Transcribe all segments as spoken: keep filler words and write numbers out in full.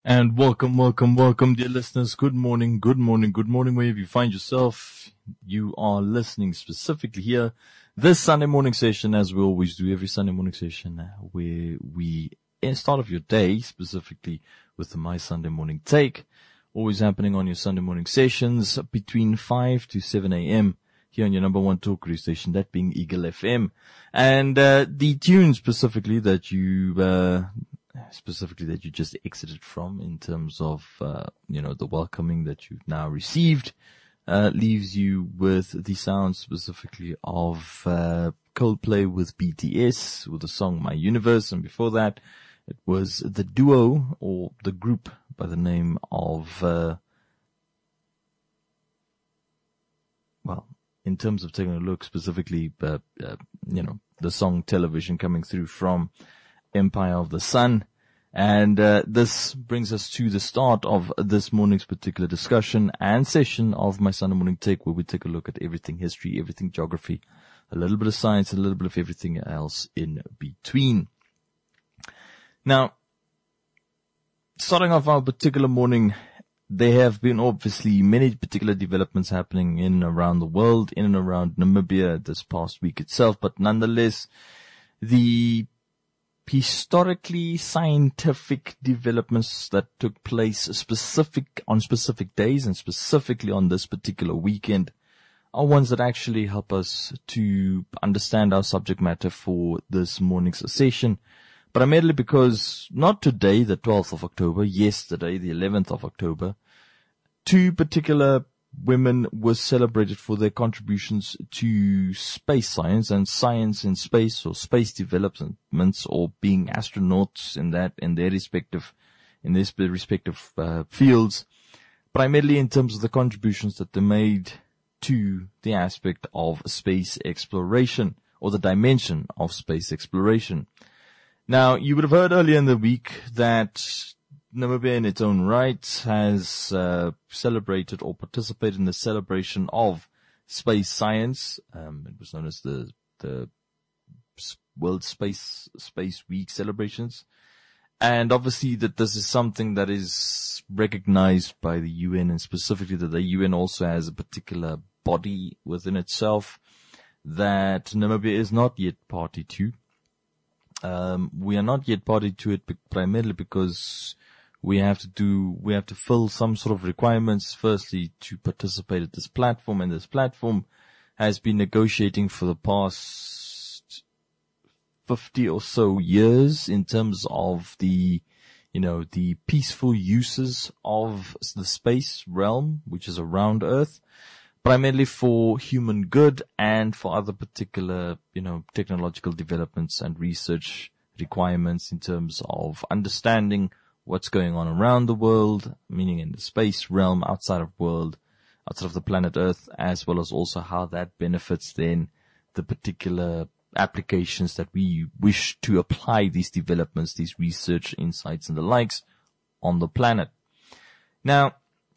And welcome, welcome, welcome, dear listeners. Good morning, good morning, good morning, wherever you find yourself. You are listening specifically here, this Sunday morning session, as we always do every Sunday morning session, where we start off your day, specifically with the My Sunday Morning Take, always happening on your Sunday morning sessions between five to seven a.m. here on your number one talk radio station, that being Eagle F M. And uh, the tune specifically that you... Uh, specifically that you just exited from in terms of, uh, you know, the welcoming that you've now received, uh, leaves you with the sound specifically of, uh, Coldplay with B T S with the song My Universe. And before that, it was the duo or the group by the name of, uh, well, in terms of taking a look specifically, uh, uh, you know, the song Television coming through from Empire of the Sun. And uh, this brings us to the start of this morning's particular discussion and session of My Sunday Morning Take, where we take a look at everything history, everything geography, a little bit of science, a little bit of everything else in between. Now, starting off our particular morning, there have been obviously many particular developments happening in and around the world, in and around Namibia this past week itself, but nonetheless, the historically scientific developments that took place specific on specific days and specifically on this particular weekend are ones that actually help us to understand our subject matter for this morning's session. Primarily because not today, the twelfth of October, yesterday, the eleventh of October, two particular women were celebrated for their contributions to space science and science in space, or space developments, or being astronauts in that, in their respective, in their respective uh, fields, primarily in terms of the contributions that they made to the aspect of space exploration, or the dimension of space exploration. Now, you would have heard earlier in the week that Namibia in its own right has uh, celebrated or participated in the celebration of space science. Um, it was known as the the World Space Space Week celebrations. And obviously that this is something that is recognized by the U N, and specifically that the U N also has a particular body within itself that Namibia is not yet party to. Um, we are not yet party to it primarily because we have to do, we have to fill some sort of requirements, firstly, to participate at this platform, and this platform has been negotiating for the past fifty or so years in terms of the, you know, the peaceful uses of the space realm, which is around Earth, primarily for human good and for other particular, you know, technological developments and research requirements in terms of understanding what's going on around the world, meaning in the space realm, outside of world, outside of the planet Earth, as well as also how that benefits then the particular applications that we wish to apply these developments, these research insights and the likes on the planet. Now,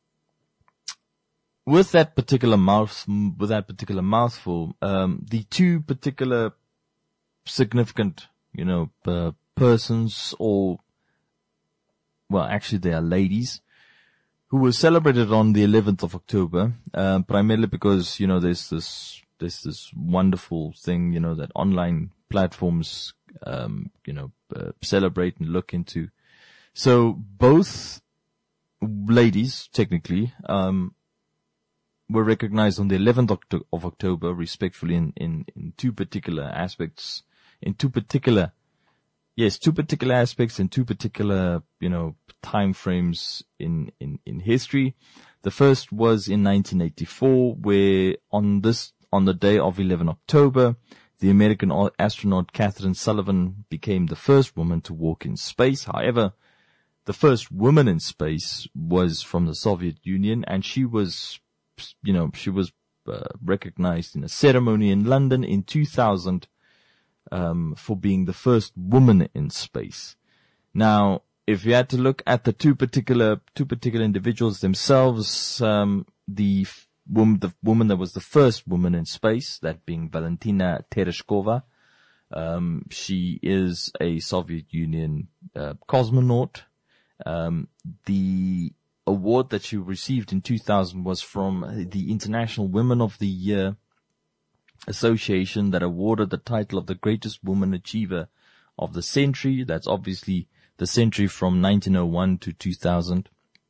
with that particular mouth, with that particular mouthful, um, the two particular significant, you know, uh, persons or well, actually they are ladies, who were celebrated on the eleventh of October, uh, primarily because, you know, there's this, there's this wonderful thing, you know, that online platforms, um, you know, uh, celebrate and look into. So both ladies, technically, um, were recognized on the eleventh of October, respectfully, in, in, in two particular aspects, in two particular Yes, two particular aspects and two particular, you know, time frames in, in, in history. The first was in nineteen eighty-four, where on this, on the day of eleventh of October, the American astronaut Catherine Sullivan became the first woman to walk in space. However, the first woman in space was from the Soviet Union, and she was, you know, she was uh, recognized in a ceremony in London in two thousand. Um, for being the first woman in space. Now, if you had to look at the two particular, two particular individuals themselves, um, the woman, the woman that was the first woman in space, that being Valentina Tereshkova, um, she is a Soviet Union, uh, cosmonaut, Um, the award that she received in two thousand was from the International Women of the Year Association, that awarded the title of the greatest woman achiever of the century. That's obviously the century from nineteen oh one to two thousand,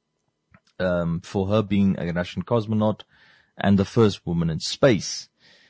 um, for her being a Russian cosmonaut and the first woman in space.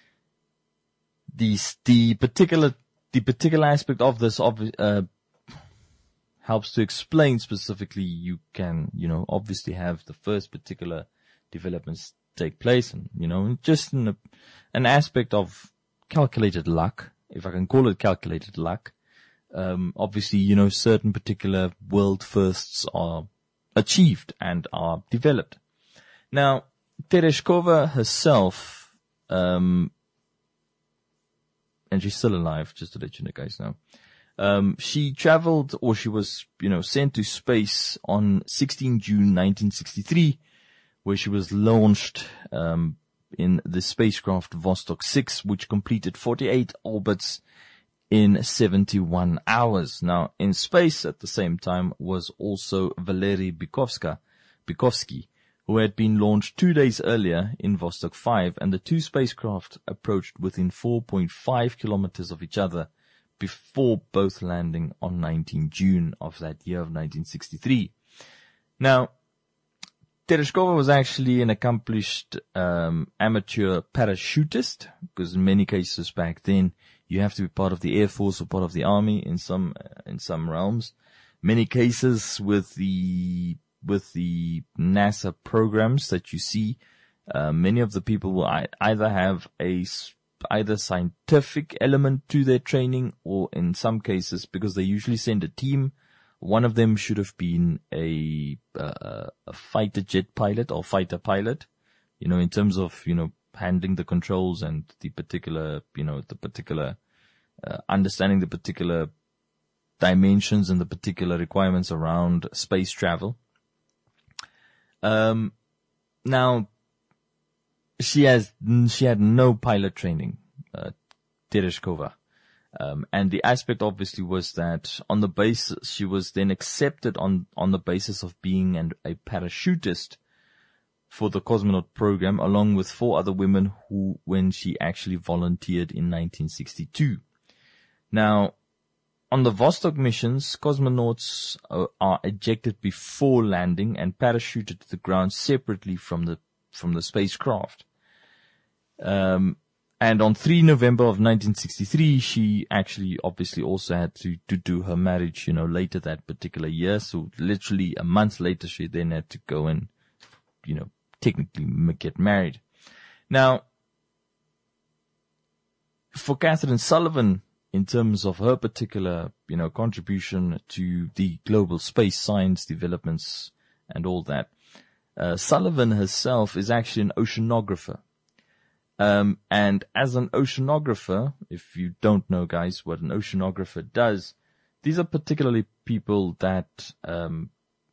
The, the particular, the particular aspect of this, uh, helps to explain specifically, you can, you know, obviously have the first particular developments take place, and, you know, just in a, an aspect of calculated luck, if I can call it calculated luck. Um, obviously, you know, certain particular world firsts are achieved and are developed. Now, Tereshkova herself, um, and she's still alive, just to let you guys know. Um, she traveled, or she was, you know, sent to space on the sixteenth of June nineteen sixty-three, where she was launched, um, in the spacecraft Vostok six, which completed forty-eight orbits in seventy-one hours. Now, in space at the same time was also Valery Bykovska, Bykovsky, who had been launched two days earlier in Vostok five, and the two spacecraft approached within four point five kilometers of each other before both landing on the nineteenth of June of that year of nineteen sixty-three. Now, Tereshkova was actually an accomplished um, amateur parachutist, because in many cases back then you have to be part of the Air Force or part of the Army in some uh, in some realms. Many cases with the with the NASA programs that you see, uh, many of the people will either have a either scientific element to their training, or in some cases, because they usually send a team, one of them should have been a uh, a fighter jet pilot or fighter pilot, you know, in terms of, you know, handling the controls and the particular, you know, the particular uh, understanding the particular dimensions and the particular requirements around space travel. Um, now, she has, she had no pilot training, uh, Tereshkova. Um, and the aspect obviously was that on the basis, she was then accepted on, on the basis of being an, a parachutist for the cosmonaut program, along with four other women who, when she actually volunteered in nineteen sixty-two. Now, on the Vostok missions, cosmonauts are, are ejected before landing and parachuted to the ground separately from the from the spacecraft. Um, and on the third of November of nineteen sixty-three, she actually obviously also had to, to do her marriage, you know, later that particular year. So literally a month later, she then had to go and, you know, technically get married. Now, for Catherine Sullivan, in terms of her particular, you know, contribution to the global space science developments and all that, uh, Sullivan herself is actually an oceanographer. Um, and as an oceanographer, if you don't know, guys, what an oceanographer does, these are particularly people that, um,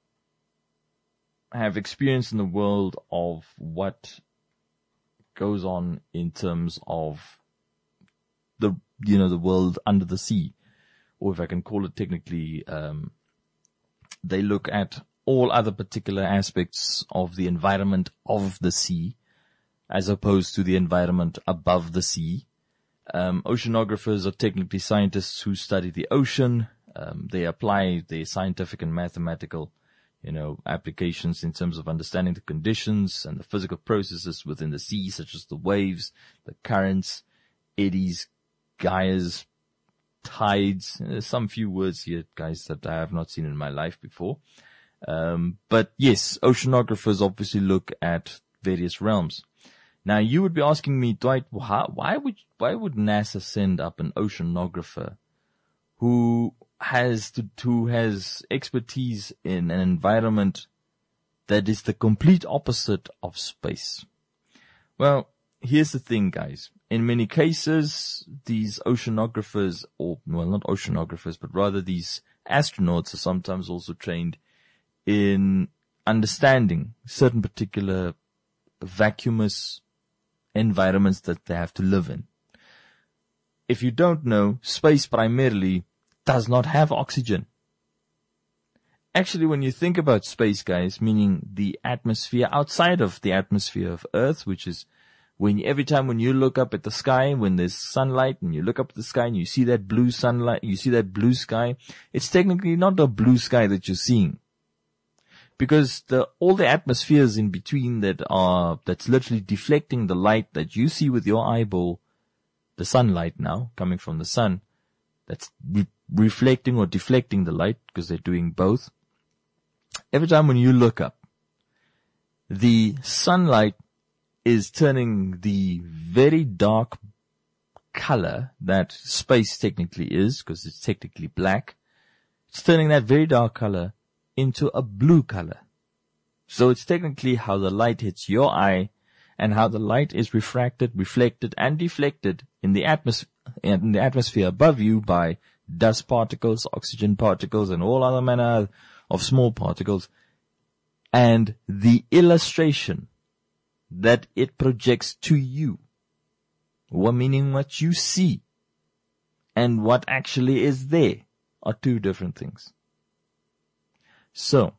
have experience in the world of what goes on in terms of the, you know, the world under the sea, or if I can call it technically, um, they look at all other particular aspects of the environment of the sea, as opposed to the environment above the sea. Um, oceanographers are technically scientists who study the ocean. Um, they apply their scientific and mathematical, you know, applications in terms of understanding the conditions and the physical processes within the sea, such as the waves, the currents, eddies, gyres, tides. There's some few words here, guys, that I have not seen in my life before. Um, but yes, oceanographers obviously look at various realms. Now, you would be asking me, Dwight, how, why would why would NASA send up an oceanographer who has to, who has expertise in an environment that is the complete opposite of space? Well, here's the thing, guys. In many cases, these oceanographers, or, well, not oceanographers, but rather these astronauts are sometimes also trained in understanding certain particular vacuumous environments that they have to live in. If you don't know, space primarily does not have oxygen. actually, when you think about space, guys, meaning the atmosphere outside of the atmosphere of Earth, which is when every time when you look up at the sky, when there's sunlight and you look up at the sky and you see that blue sunlight, you see that blue sky, it's technically not a blue sky that you're seeing. Because the, all the atmospheres in between that are, that's literally deflecting the light that you see with your eyeball, the sunlight now coming from the sun, that's re- reflecting or deflecting the light because they're doing both. Every time when you look up, the sunlight is turning the very dark color that space technically is, because it's technically black. It's turning that very dark color into a blue color. So it's technically how the light hits your eye and how the light is refracted, reflected, and deflected in the atmos- in the atmosphere above you by dust particles, oxygen particles, and all other manner of small particles. And the illustration that it projects to you, what meaning what you see and what actually is there, are two different things. So,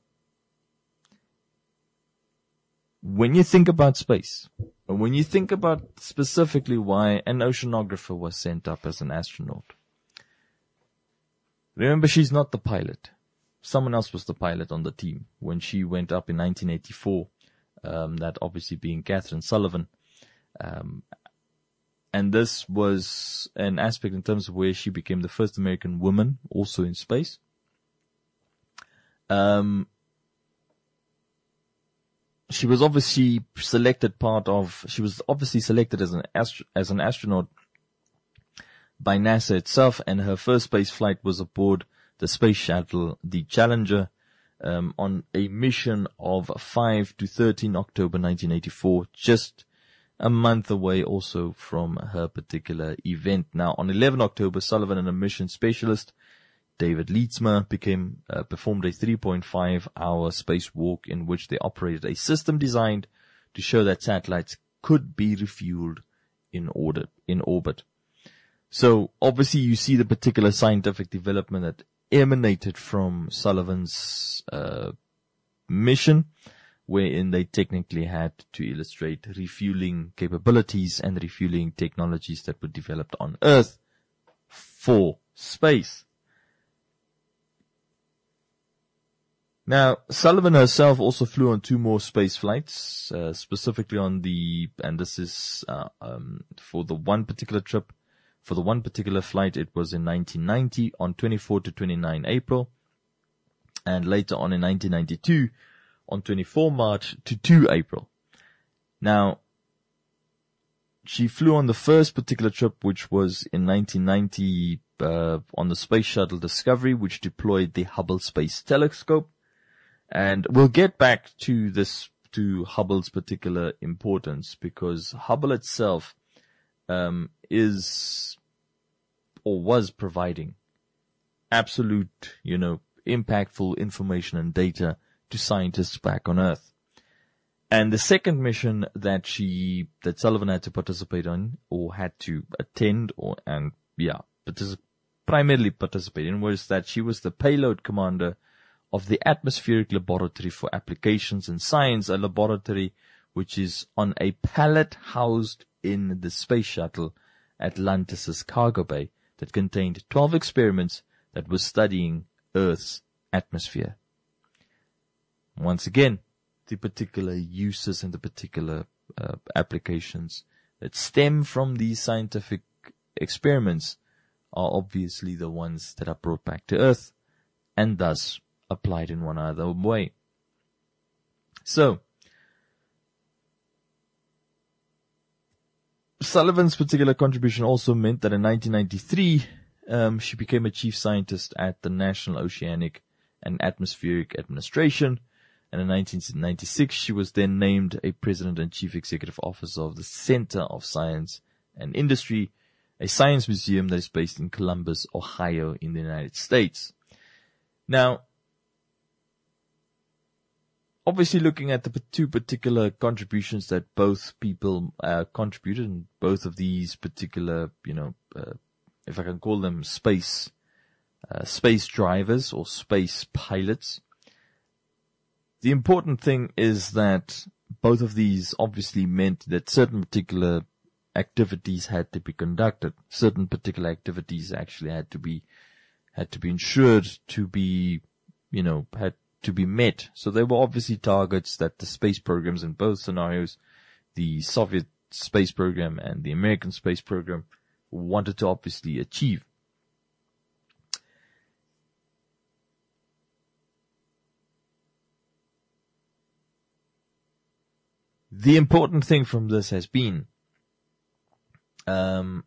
when you think about space, when you think about specifically why an oceanographer was sent up as an astronaut, remember, she's not the pilot. Someone else was the pilot on the team when she went up in nineteen eighty-four, um, that obviously being Catherine Sullivan. Um, and this was an aspect in terms of where she became the first American woman also in space. Um, she was obviously selected part of, she was obviously selected as an astro, as an astronaut by NASA itself, and her first space flight was aboard the space shuttle, the Challenger, um, on a mission of five to thirteen October nineteen eighty-four, just a month away also from her particular event. Now, on eleven October, Sullivan and a mission specialist, David Leitsma, became, uh, performed a three point five hour spacewalk in which they operated a system designed to show that satellites could be refueled in orbit, in orbit. So obviously you see the particular scientific development that emanated from Sullivan's, uh, mission, wherein they technically had to illustrate refueling capabilities and refueling technologies that were developed on Earth for space. Now, Sullivan herself also flew on two more space flights, uh, specifically on the, and this is uh, um, for the one particular trip, for the one particular flight, it was in nineteen ninety on twenty-four to twenty-nine April, and later on in nineteen ninety-two on twenty-four March to two April. Now, she flew on the first particular trip, which was in nineteen ninety uh, on the Space Shuttle Discovery, which deployed the Hubble Space Telescope. And we'll get back to this, to Hubble's particular importance, because Hubble itself um, is or was providing absolute, you know, impactful information and data to scientists back on Earth. And the second mission that she, that Sullivan had to participate on, or had to attend, or, and yeah, particip- primarily participate in, was that she was the payload commander of the Atmospheric Laboratory for Applications in Science, a laboratory which is on a pallet housed in the space shuttle Atlantis' cargo bay that contained twelve experiments that were studying Earth's atmosphere. Once again, the particular uses and the particular uh, applications that stem from these scientific experiments are obviously the ones that are brought back to Earth and thus applied in one other way. So, Sullivan's particular contribution also meant that in nineteen ninety-three, um, she became a chief scientist at the National Oceanic and Atmospheric Administration, and in nineteen ninety-six, she was then named a president and chief executive officer of the Center of Science and Industry, a science museum that is based in Columbus, Ohio, in the United States. Now, obviously looking at the two particular contributions that both people uh, contributed, and both of these particular, you know, uh, if I can call them space, uh, space drivers or space pilots, the important thing is that both of these obviously meant that certain particular activities had to be conducted. Certain particular activities actually had to be, had to be ensured to be, you know, had to be met. So there were obviously targets that the space programs in both scenarios, the Soviet space program and the American space program, wanted to obviously achieve. The important thing from this has been um,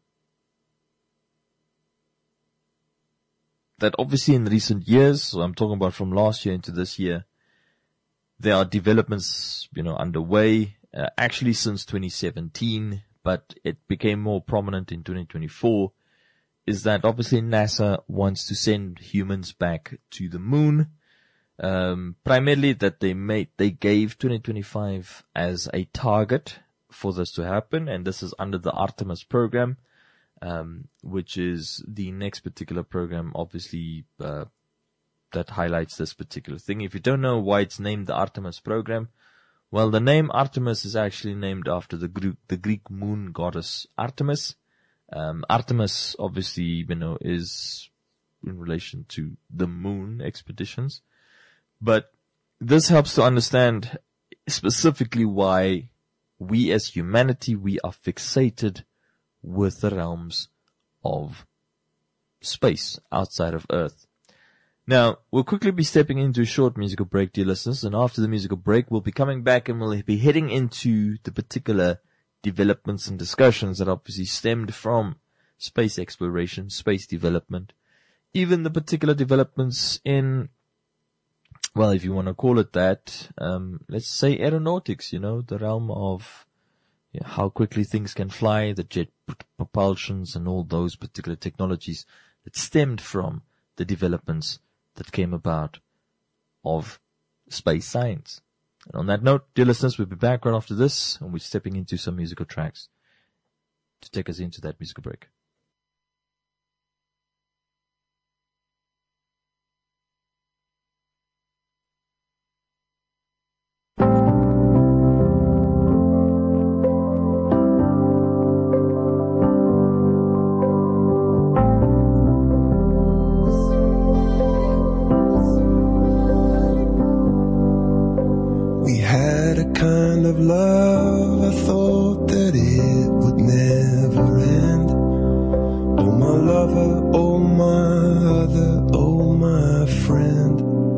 that obviously in recent years, so I'm talking about from last year into this year, there are developments, you know, underway, uh, actually since twenty seventeen, but it became more prominent in twenty twenty-four, is that obviously NASA wants to send humans back to the moon. Um, primarily that they made, they gave twenty twenty-five as a target for this to happen, and this is under the Artemis program, um, which is the next particular program, obviously, uh, that highlights this particular thing. If you don't know why it's named the Artemis program, well, the name Artemis is actually named after the Greek, the Greek moon goddess Artemis. Um, Artemis, obviously, you know, is in relation to the moon expeditions. But this helps to understand specifically why we as humanity, we are fixated with the realms of space outside of Earth. Now, we'll quickly be stepping into a short musical break, dear listeners, and after the musical break, we'll be coming back and we'll be heading into the particular developments and discussions that obviously stemmed from space exploration, space development, even the particular developments in, well, if you want to call it that, um, let's say aeronautics, you know, the realm of you know, how quickly things can fly, the jet propulsions and all those particular technologies that stemmed from the developments that came about of space science. And on that note, dear listeners, we'll be back right after this, and we're stepping into some musical tracks to take us into that musical break. Love, I thought that it would never end. Oh my lover, oh my other, oh my friend.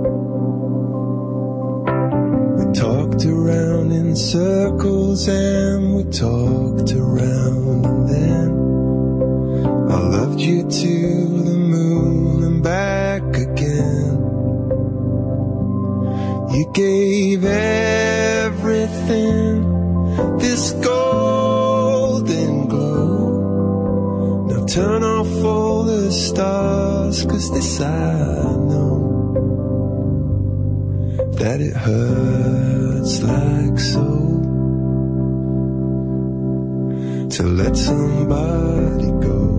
We talked around in circles and we talked around, and then I loved you to the moon and back again. You gave everything this golden glow. Now turn off all the stars, 'cause this I know, that it hurts like so to let somebody go.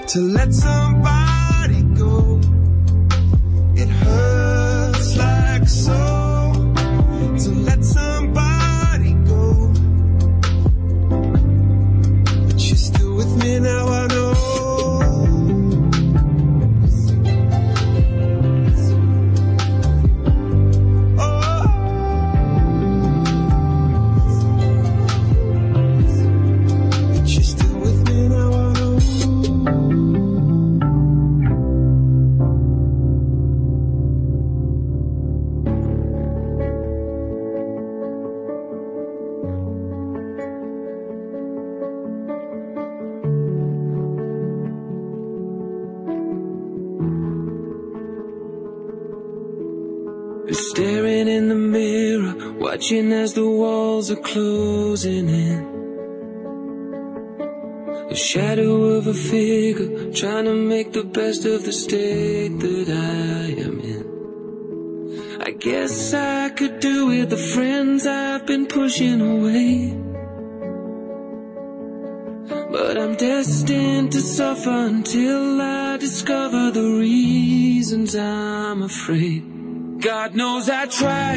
to let somebody go. It hurts like so to let somebody go. But you're still with me now, I know. Staring in the mirror, watching as the walls are closing in. The shadow of a figure, trying to make the best of the state that I am in. I guess I could do with the friends I've been pushing away, but I'm destined to suffer until I discover the reasons I'm afraid. God knows I try.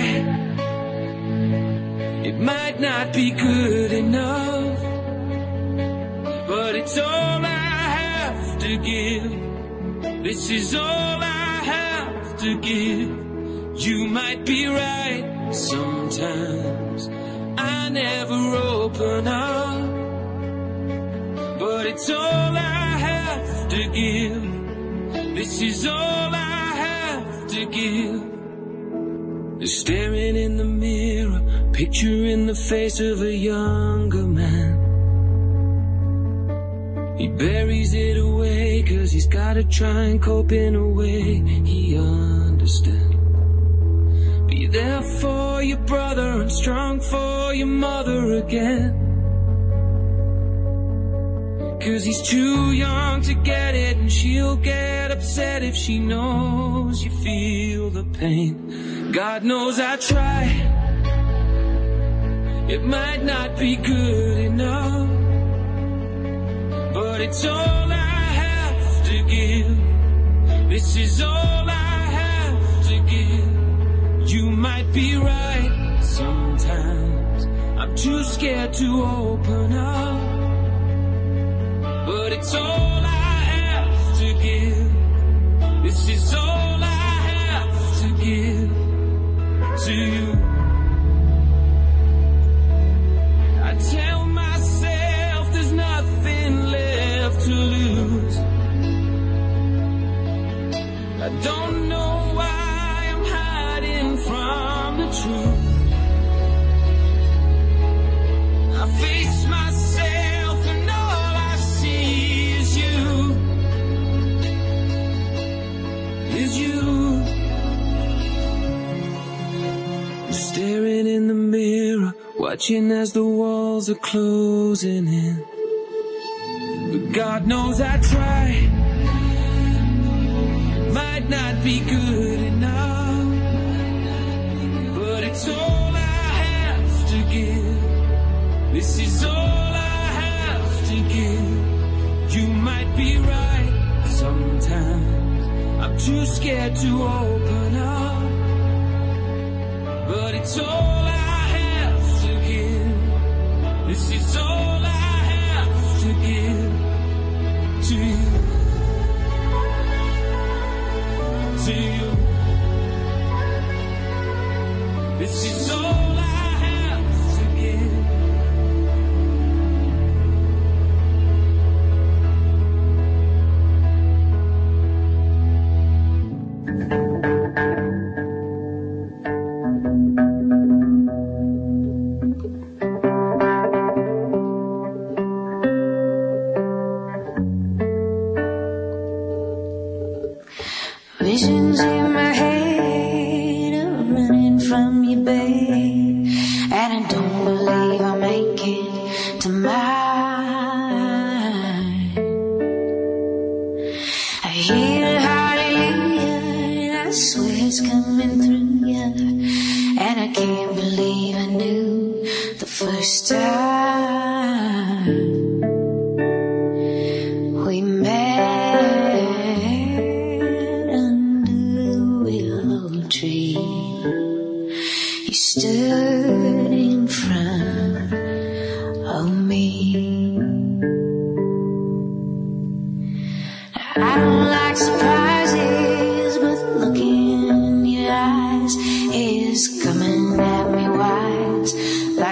It might not be good enough, but it's all I have to give. This is all I have to give. You might be right sometimes. I never open up, but it's all I have to give. This is all I have to give. Staring in the mirror, picturing the face of a younger man. He buries it away, cause he's gotta try and cope in a way he understands. Be there for your brother and strong for your mother again, cause he's too young to get it, and she'll get upset if she knows you feel the pain. God knows I try. It might not be good enough, but it's all I have to give. This is all I have to give. You might be right sometimes. I'm too scared to open up, but it's all I have to give. This is all I have to give to you. I tell myself there's nothing left to lose. I don't know why I'm hiding from the truth. I face myself and all I see is you, is you. Staring in the mirror, watching as the walls are closing in. But God knows I try. Might not be good enough, but it's all I have to give. This is all I have to give. You might be right sometimes. I'm too scared to open up, but it's all I have to give. This is all I have to give to you, to you. This is all I have to give. Visions in my head of running from you, babe, and I don't believe I'll make it to mine. I hear hallelujah, and I swear it's coming through you, and I can't believe I knew the first time we met.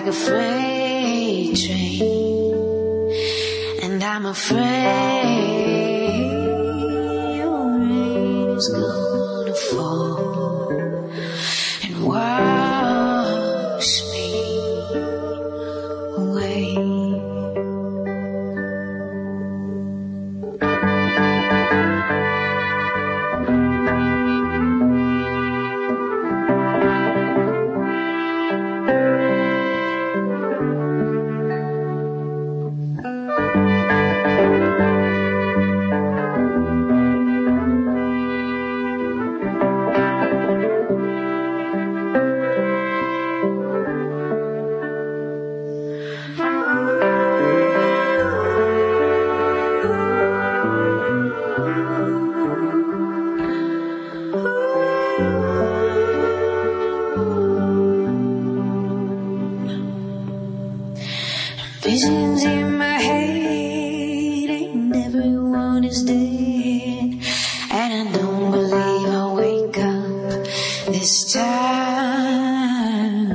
like a freight train, and I'm afraid your rain is gonna fall and wash me away. Visions in my head, and everyone is dead, and I don't believe I'll wake up this time.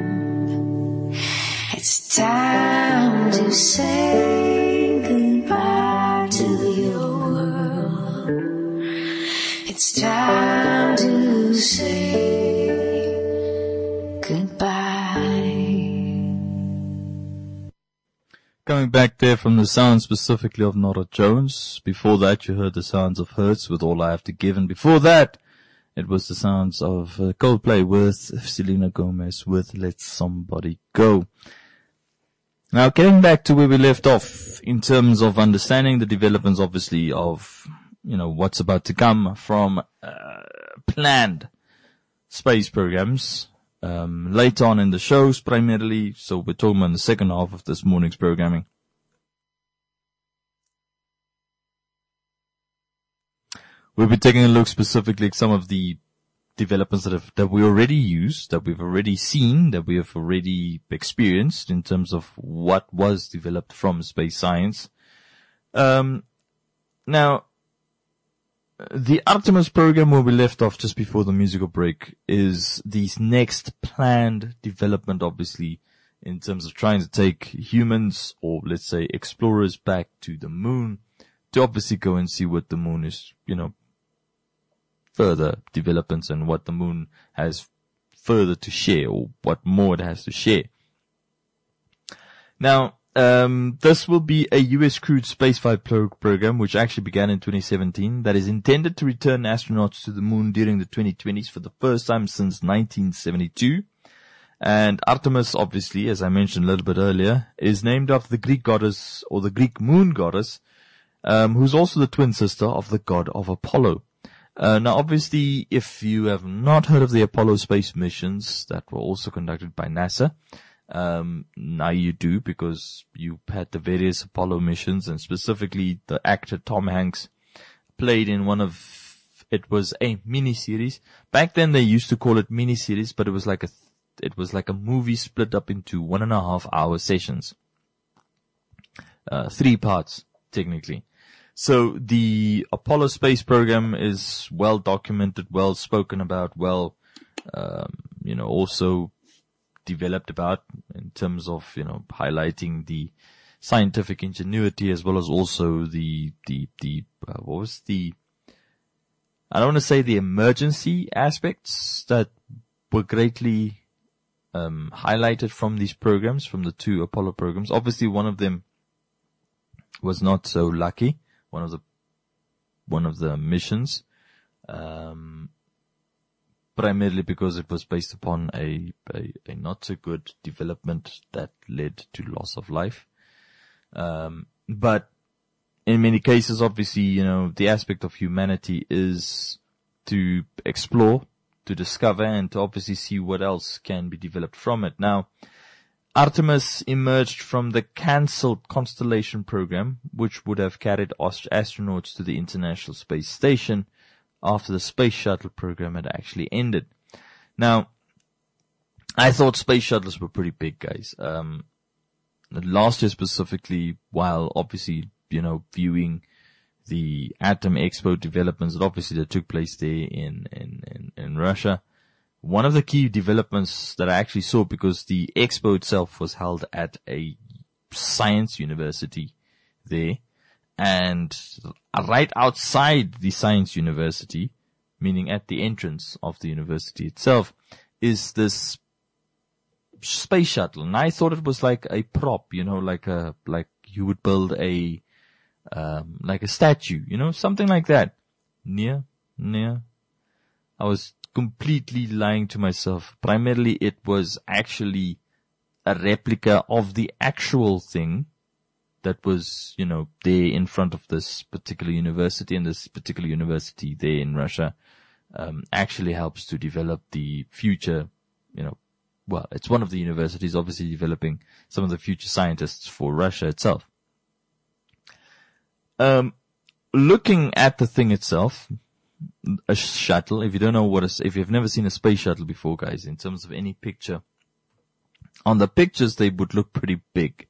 It's time to say goodbye to your world. It's time to say goodbye. Coming back there from the sound specifically of Norah Jones. Before that, you heard the sounds of Hertz with All I Have to Give. And before that, it was the sounds of uh, Coldplay with Selena Gomez with Let Somebody Go. Now, getting back to where we left off in terms of understanding the developments, obviously, of, you know, what's about to come from uh, planned space programs. Um, later on in the shows primarily, so we're talking about the second half of this morning's programming. We'll be taking a look specifically at some of the developments that have, that we already use, that we've already seen, that we have already experienced in terms of what was developed from space science. Um, now, the Artemis program where we left off just before the musical break is the next planned development, obviously, in terms of trying to take humans, or let's say explorers, back to the moon to obviously go and see what the moon is, you know, further developments and what the moon has further to share, or what more it has to share. Now, Um, this will be a U S crewed spaceflight pro- program, which actually began in twenty seventeen, that is intended to return astronauts to the moon during the twenty twenties for the first time since nineteen seventy-two. And Artemis, obviously, as I mentioned a little bit earlier, is named after the Greek goddess, or the Greek moon goddess, um, who's also the twin sister of the god of Apollo. Uh, now, obviously, if you have not heard of the Apollo space missions that were also conducted by NASA, Um, now you do, because you had the various Apollo missions, and specifically the actor Tom Hanks played in one of, it was a mini-series. Back then they used to call it mini-series, but it was like a, it was like a movie split up into one and a half hour sessions. Uh, three parts, technically. So the Apollo space program is well documented, well spoken about, well, um, you know, also developed about in terms of, you know, highlighting the scientific ingenuity, as well as also the, the, the, uh, what was the, I don't want to say the emergency aspects that were greatly, um, highlighted from these programs, from the two Apollo programs. Obviously one of them was not so lucky. One of the, one of the missions, um, primarily because it was based upon a, a, a not so good development that led to loss of life. Um, but in many cases, obviously, you know, the aspect of humanity is to explore, to discover, and to obviously see what else can be developed from it. Now, Artemis emerged from the cancelled Constellation program, which would have carried astronauts to the International Space Station after the Space Shuttle program had actually ended. Now, I thought space shuttles were pretty big, guys. Um, last year specifically, while obviously, you know, viewing the Atom Expo developments that obviously that took place there in, in, in, in Russia, one of the key developments that I actually saw, because the expo itself was held at a science university there, and right outside the science university, meaning at the entrance of the university itself, is this space shuttle. And I thought it was like a prop, you know, like a, like you would build a, um, like a statue, you know, something like that. Near, near. I was completely lying to myself. Primarily, it was actually a replica of the actual thing that was, you know, there in front of this particular university, and this particular university there in Russia, um, actually helps to develop the future, you know, well, it's one of the universities obviously developing some of the future scientists for Russia itself. Um, looking at the thing itself, a shuttle, if you don't know what a, if you've never seen a space shuttle before, guys, in terms of any picture, on the pictures they would look pretty big.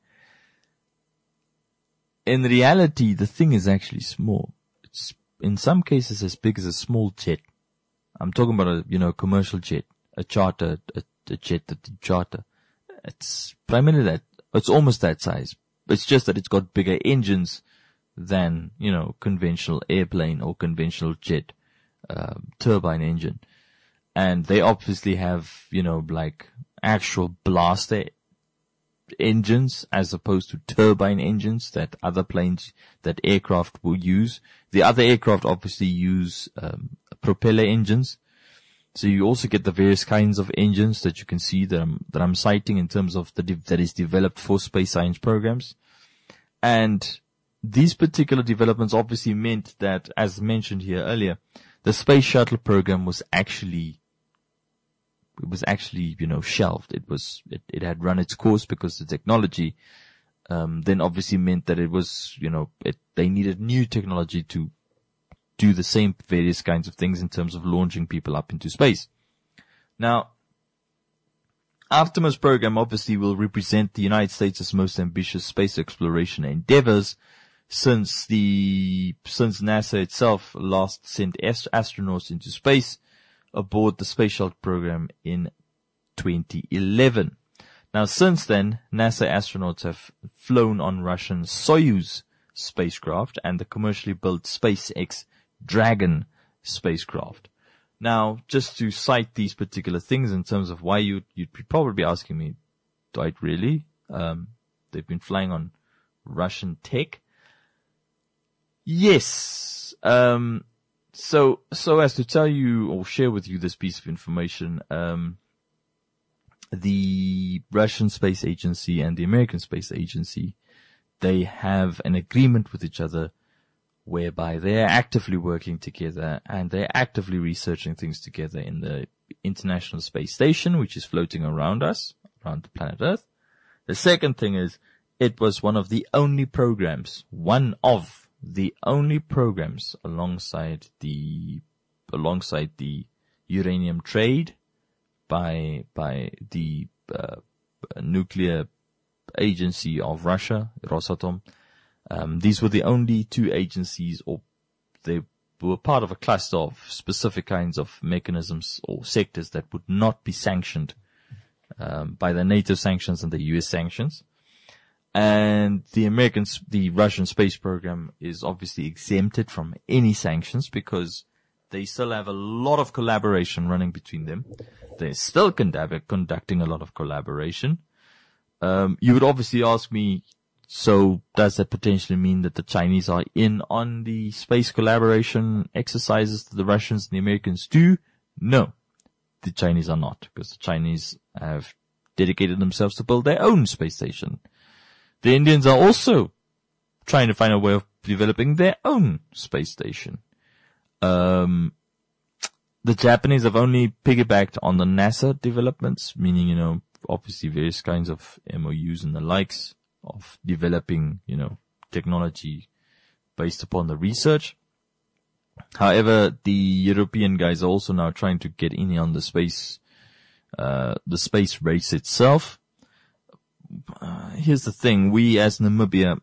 In reality, the thing is actually small. It's in some cases as big as a small jet. I'm talking about a, you know, commercial jet, a charter, a, a jet that you charter. It's primarily that, it's almost that size. It's just that it's got bigger engines than, you know, conventional airplane or conventional jet, um, turbine engine. And they obviously have, you know, like actual blaster engines as opposed to turbine engines that other planes, that aircraft will use. The other aircraft obviously use um, propeller engines. So you also get the various kinds of engines that you can see that I'm, that I'm citing in terms of the de- that is developed for space science programs. And these particular developments obviously meant that, as mentioned here earlier, the space shuttle program was actually It was actually, you know, shelved. It was, it, it had run its course because the technology, um, then obviously meant that it was, you know, it, they needed new technology to do the same various kinds of things in terms of launching people up into space. Now, Artemis program obviously will represent the United States' most ambitious space exploration endeavors since the, since NASA itself last sent ast- astronauts into space aboard the Space Shuttle program in twenty eleven. Now, since then, NASA astronauts have flown on Russian Soyuz spacecraft and the commercially built SpaceX Dragon spacecraft. Now, just to cite these particular things in terms of why you, you'd probably be asking me, Dwight, really? Um, they've been flying on Russian tech? Yes. Um, So, so as to tell you or share with you this piece of information, um, the Russian Space Agency and the American Space Agency, they have an agreement with each other whereby they're actively working together and they're actively researching things together in the International Space Station, which is floating around us, around the planet Earth. The second thing is, it was one of the only programs, one of the only programs alongside the, alongside the uranium trade by, by the, uh, nuclear agency of Russia, Rosatom. Um, these were the only two agencies, or they were part of a cluster of specific kinds of mechanisms or sectors that would not be sanctioned, um, by the NATO sanctions and the U S sanctions. And the American, the Russian space program is obviously exempted from any sanctions because they still have a lot of collaboration running between them. They're still conduct, conducting a lot of collaboration. Um, you would obviously ask me, so does that potentially mean that the Chinese are in on the space collaboration exercises that the Russians and the Americans do? No, the Chinese are not, because the Chinese have dedicated themselves to build their own space station. The Indians are also trying to find a way of developing their own space station. Um, the Japanese have only piggybacked on the NASA developments, meaning, you know, obviously various kinds of M O Us and the likes of developing, you know, technology based upon the research. However, the European guys are also now trying to get in on the space, uh, the space race itself. Uh, here's the thing. We as Namibia,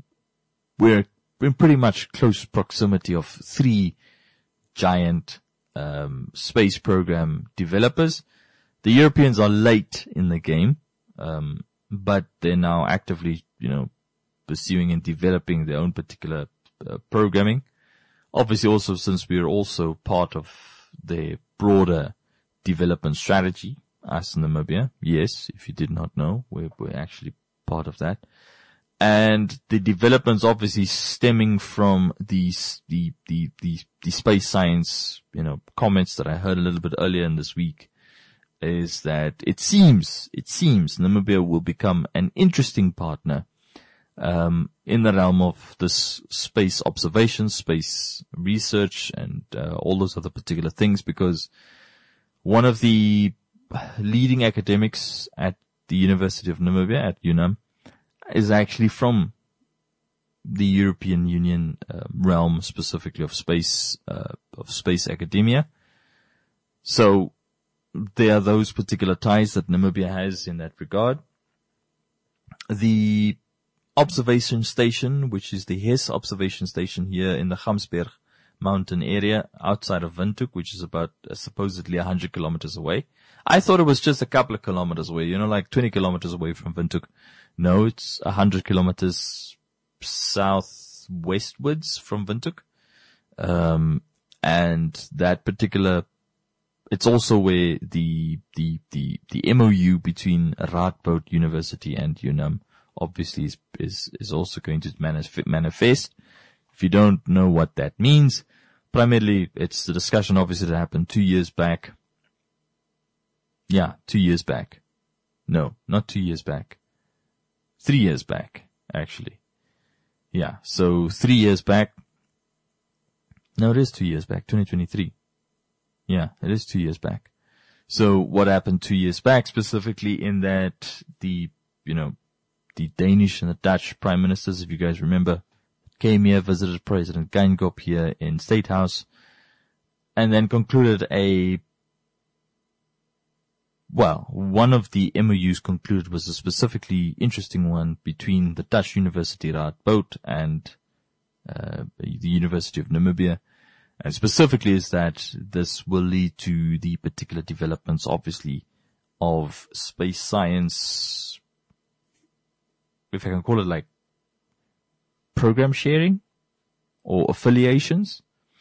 we're in pretty much close proximity of three giant um, space program developers. The Europeans are late in the game, um, but they're now actively, you know, pursuing and developing their own particular uh, programming. Obviously, also since we're also part of their broader development strategy, us in Namibia. Yes, if you did not know, we're, we're actually part of that. And the developments obviously stemming from these, the, the, the, the space science, you know, comments that I heard a little bit earlier in this week, is that it seems, it seems Namibia will become an interesting partner, um, in the realm of this space observation, space research, and, uh, all those other particular things, because one of the leading academics at the University of Namibia, at UNAM, is actually from the European Union uh, realm, specifically of space, uh, of space academia. So there are those particular ties that Namibia has in that regard. The observation station, which is the Hess observation station here in the Gamsberg mountain area outside of Windhoek, which is about uh, supposedly one hundred kilometers away. I thought it was just a couple of kilometers away, you know, like twenty kilometers away from Windhoek. No, it's one hundred kilometers southwestwards from Windhoek. Um, and that particular, it's also where the, the, the, the M O U between Radboud University and UNAM obviously is, is, is also going to manifest. If you don't know what that means, primarily it's the discussion obviously that happened two years back. Yeah, two years back. No, not two years back. Three years back, actually. Yeah, so three years back. No, it is two years back, twenty twenty-three. Yeah, it is two years back. So what happened two years back, specifically in that the, you know, the Danish and the Dutch prime ministers, if you guys remember, came here, visited President Geingob here in State House, and then concluded a, well, one of the M O Us concluded was a specifically interesting one between the Dutch University Radboud and uh, the University of Namibia. And specifically is that this will lead to the particular developments, obviously, of space science, if I can call it like program sharing or affiliations.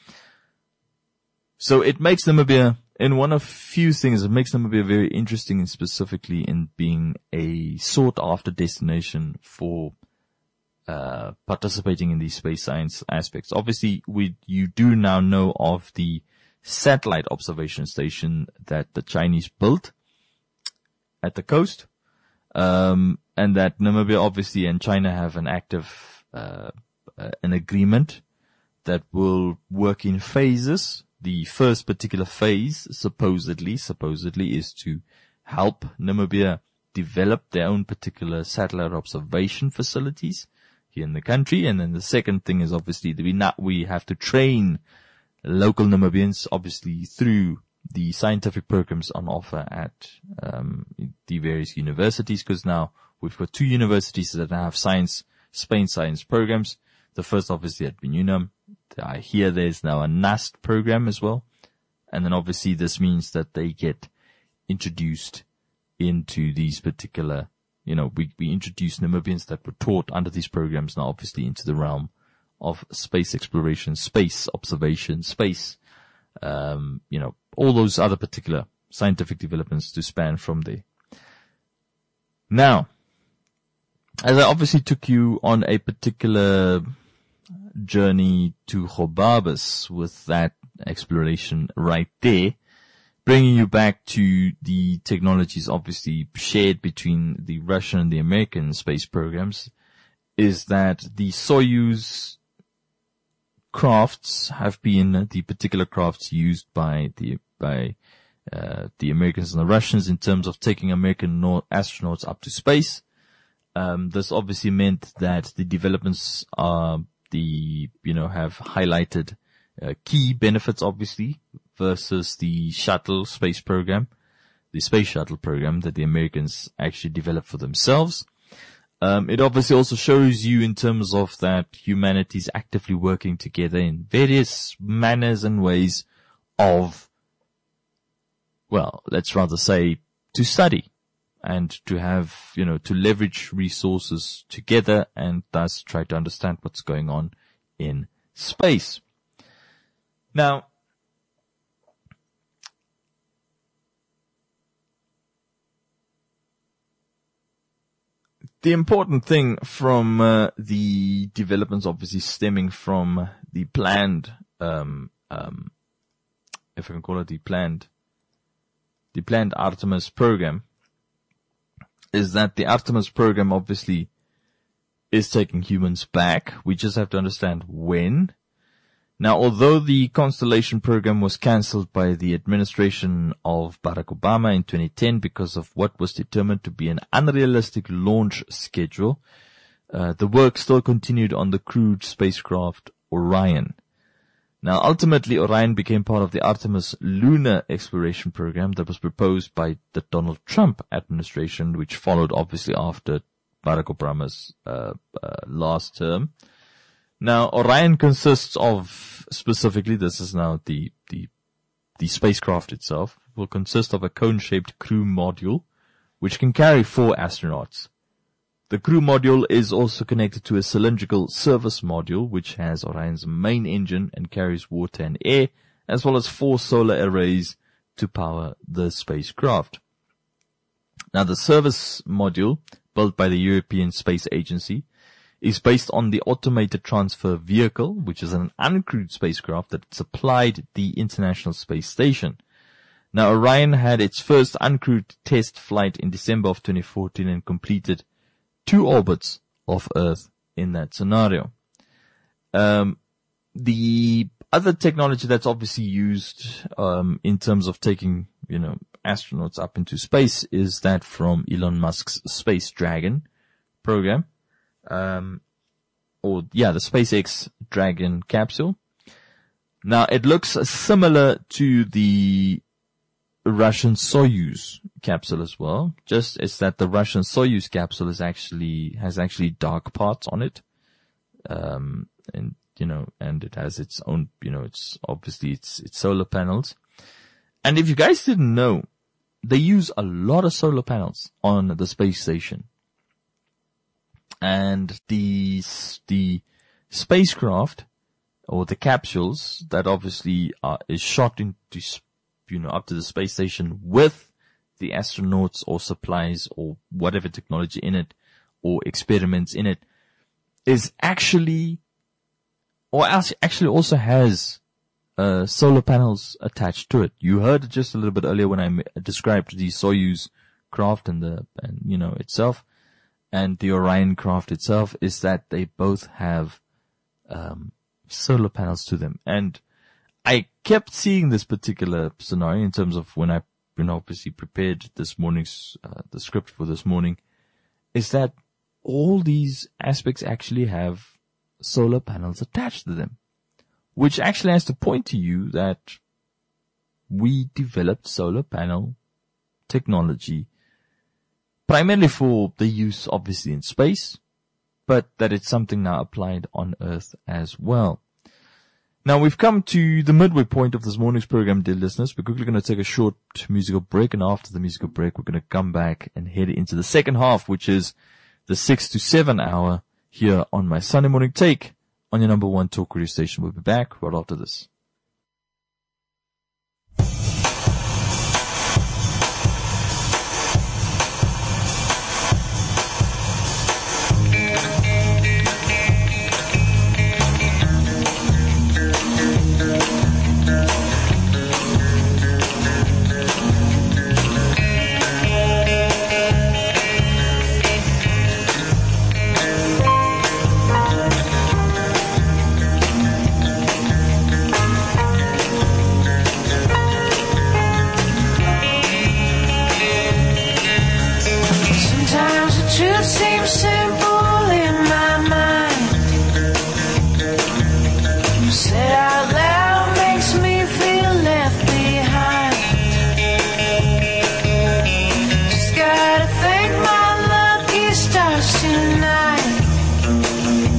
So it makes Namibia, in one of few things, it makes Namibia very interesting, and specifically in being a sought after destination for uh participating in these space science aspects. Obviously, we you do now know of the satellite observation station that the Chinese built at the coast, um and that Namibia obviously and China have an active uh, uh an agreement that will work in phases. The first particular phase, supposedly, supposedly is to help Namibia develop their own particular satellite observation facilities here in the country. And then the second thing is obviously that we not, we have to train local Namibians, obviously through the scientific programs on offer at, um, the various universities. Cause now we've got two universities that have science, Spain science programs. The first obviously at UNAM. I hear there's now a N A S T program as well. And then obviously this means that they get introduced into these particular, you know, we, we introduce Namibians that were taught under these programs now obviously into the realm of space exploration, space observation, space, um, you know, all those other particular scientific developments to span from there. Now, as I obviously took you on a particular journey to Gobabis with that exploration right there, bringing you back to the technologies obviously shared between the Russian and the American space programs, is that the Soyuz crafts have been the particular crafts used by the by uh, the Americans and the Russians in terms of taking American astronauts up to space. Um, this obviously meant that the developments are the, you know, have highlighted uh, key benefits obviously versus the shuttle space program, the space shuttle program that the Americans actually developed for themselves. Um, it obviously also shows you in terms of that humanity is actively working together in various manners and ways of, well, let's rather say, to study and to have, you know, to leverage resources together and thus try to understand what's going on in space. Now, the important thing from uh, the developments obviously stemming from the planned, um, um, if I can call it the planned, the planned Artemis program, is that the Artemis program obviously is taking humans back. We just have to understand when. Now, although the Constellation program was cancelled by the administration of Barack Obama in twenty ten because of what was determined to be an unrealistic launch schedule, uh, the work still continued on the crewed spacecraft Orion. Now, ultimately, Orion became part of the Artemis lunar exploration program that was proposed by the Donald Trump administration, which followed obviously after Barack Obama's uh, uh, last term. Now, Orion consists of, specifically, this is now the, the, the spacecraft itself, will consist of a cone-shaped crew module, which can carry four astronauts. The crew module is also connected to a cylindrical service module, which has Orion's main engine and carries water and air, as well as four solar arrays to power the spacecraft. Now, the service module, built by the European Space Agency, is based on the Automated Transfer Vehicle, which is an uncrewed spacecraft that supplied the International Space Station. Now, Orion had its first uncrewed test flight in December of twenty fourteen and completed two orbits of Earth in that scenario. Um, the other technology that's obviously used um, in terms of taking, you know, astronauts up into space is that from Elon Musk's Space Dragon program. Um, or yeah, the SpaceX Dragon capsule. Now, it looks similar to the Russian Soyuz capsule as well. Just as that the Russian Soyuz capsule is actually, has actually dark parts on it. Um, and, you know, and it has its own, you know, it's obviously it's, it's solar panels. And if you guys didn't know, they use a lot of solar panels on the space station. And the, the spacecraft or the capsules that obviously are, is shot into, you know, up to the space station with the astronauts or supplies or whatever technology in it or experiments in it is actually, or actually also has, uh, solar panels attached to it. You heard it just a little bit earlier when I described the Soyuz craft and the, and, you know, itself. And the Orion craft itself is that they both have um solar panels to them. And I kept seeing this particular scenario in terms of when I, you know, obviously prepared this morning's, uh, the script for this morning, is that all these aspects actually have solar panels attached to them, which actually has to point to you that we developed solar panel technology primarily for the use, obviously, in space, but that it's something now applied on Earth as well. Now, we've come to the midway point of this morning's program, dear listeners. We're quickly going to take a short musical break, and after the musical break, we're going to come back and head into the second half, which is the six to seven hour here on my Sunday morning take on your number one talk radio station. We'll be back right after this.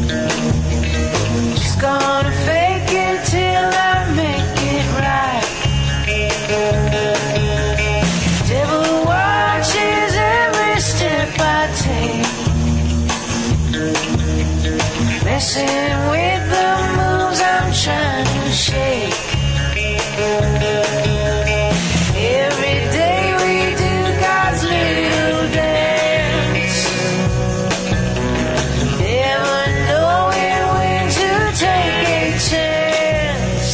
Gonna fake it till I make it right. take. Messing with the moves I'm trying to shake. Every day we do God's little dance, never knowing when to take a chance.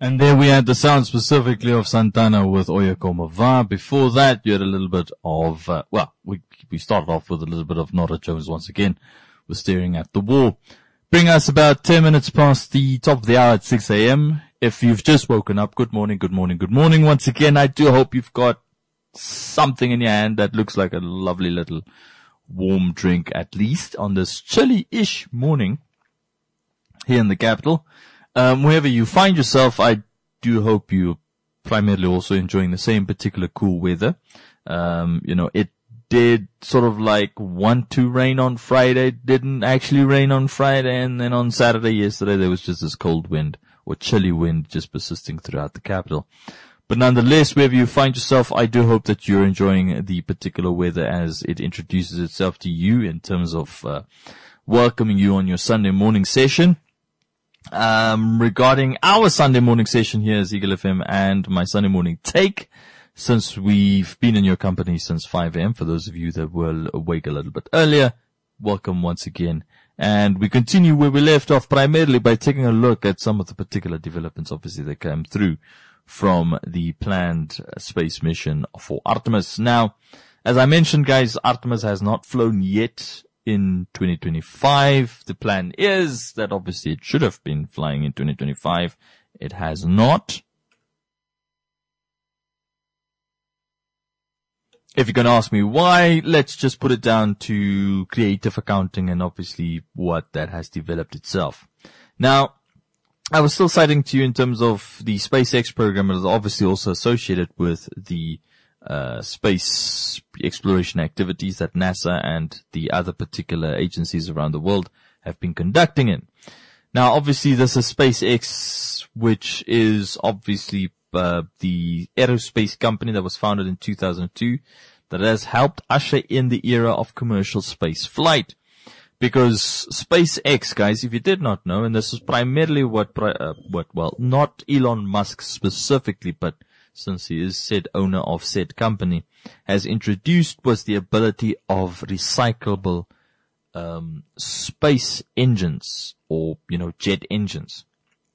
And there we had the sound specifically of Santana with Oye Como Va. Before that, you had a little bit of, uh, well, we we started off with a little bit of Norah Jones once again. We're staring at the wall. Bring us about ten minutes past the top of the hour at six a.m. If you've just woken up, good morning, good morning, good morning. Once again, I do hope you've got something in your hand that looks like a lovely little warm drink, at least on this chilly-ish morning here in the capital. Um, wherever you find yourself, I do hope you're primarily also enjoying the same particular cool weather. Um, you know, it did sort of like want to rain on Friday, didn't actually rain on Friday, and then on Saturday yesterday there was just this cold wind or chilly wind just persisting throughout the capital. But nonetheless, wherever you find yourself, I do hope that you're enjoying the particular weather as it introduces itself to you in terms of uh, welcoming you on your Sunday morning session. Um, regarding our Sunday morning session here at Eagle F M and my Sunday morning take, since we've been in your company since five a.m., for those of you that were awake a little bit earlier, welcome once again. And we continue where we left off, primarily by taking a look at some of the particular developments, obviously, that came through from the planned space mission for Artemis. Now, as I mentioned, guys, Artemis has not flown yet in twenty twenty-five. The plan is that obviously it should have been flying in twenty twenty-five. It has not. If you're going to ask me why, let's just put it down to creative accounting and obviously what that has developed itself. Now, I was still citing to you in terms of the SpaceX program, is obviously also associated with the uh space exploration activities that NASA and the other particular agencies around the world have been conducting in. Now, obviously, this is SpaceX, which is obviously uh, the aerospace company that was founded in two thousand two that has helped usher in the era of commercial space flight. Because SpaceX, guys, if you did not know, and this is primarily what, uh, what, well, not Elon Musk specifically, but since he is said owner of said company, has introduced was the ability of recyclable um space engines, or, you know, jet engines.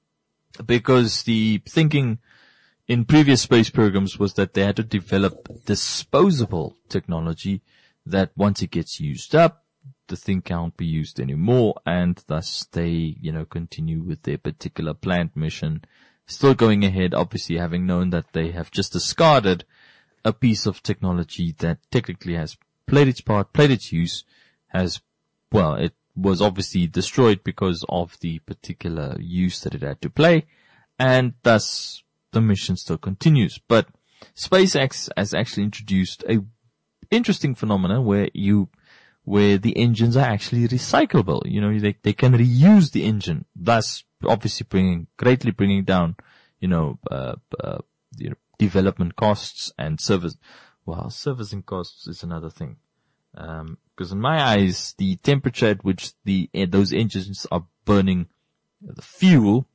Because the thinking in previous space programs was that they had to develop disposable technology that once it gets used up, the thing can't be used anymore, and thus they, you know, continue with their particular planned mission, still going ahead, obviously having known that they have just discarded a piece of technology that technically has played its part, played its use, has, well, it was obviously destroyed because of the particular use that it had to play, and thus the mission still continues. But SpaceX has actually introduced a interesting phenomenon where you, where the engines are actually recyclable. You know, they, they can reuse the engine, thus obviously bringing, greatly bringing down, you know, uh, uh, you know, development costs and service. Well, servicing costs is another thing. Um, because in my eyes, the temperature at which the, uh, those engines are burning the fuel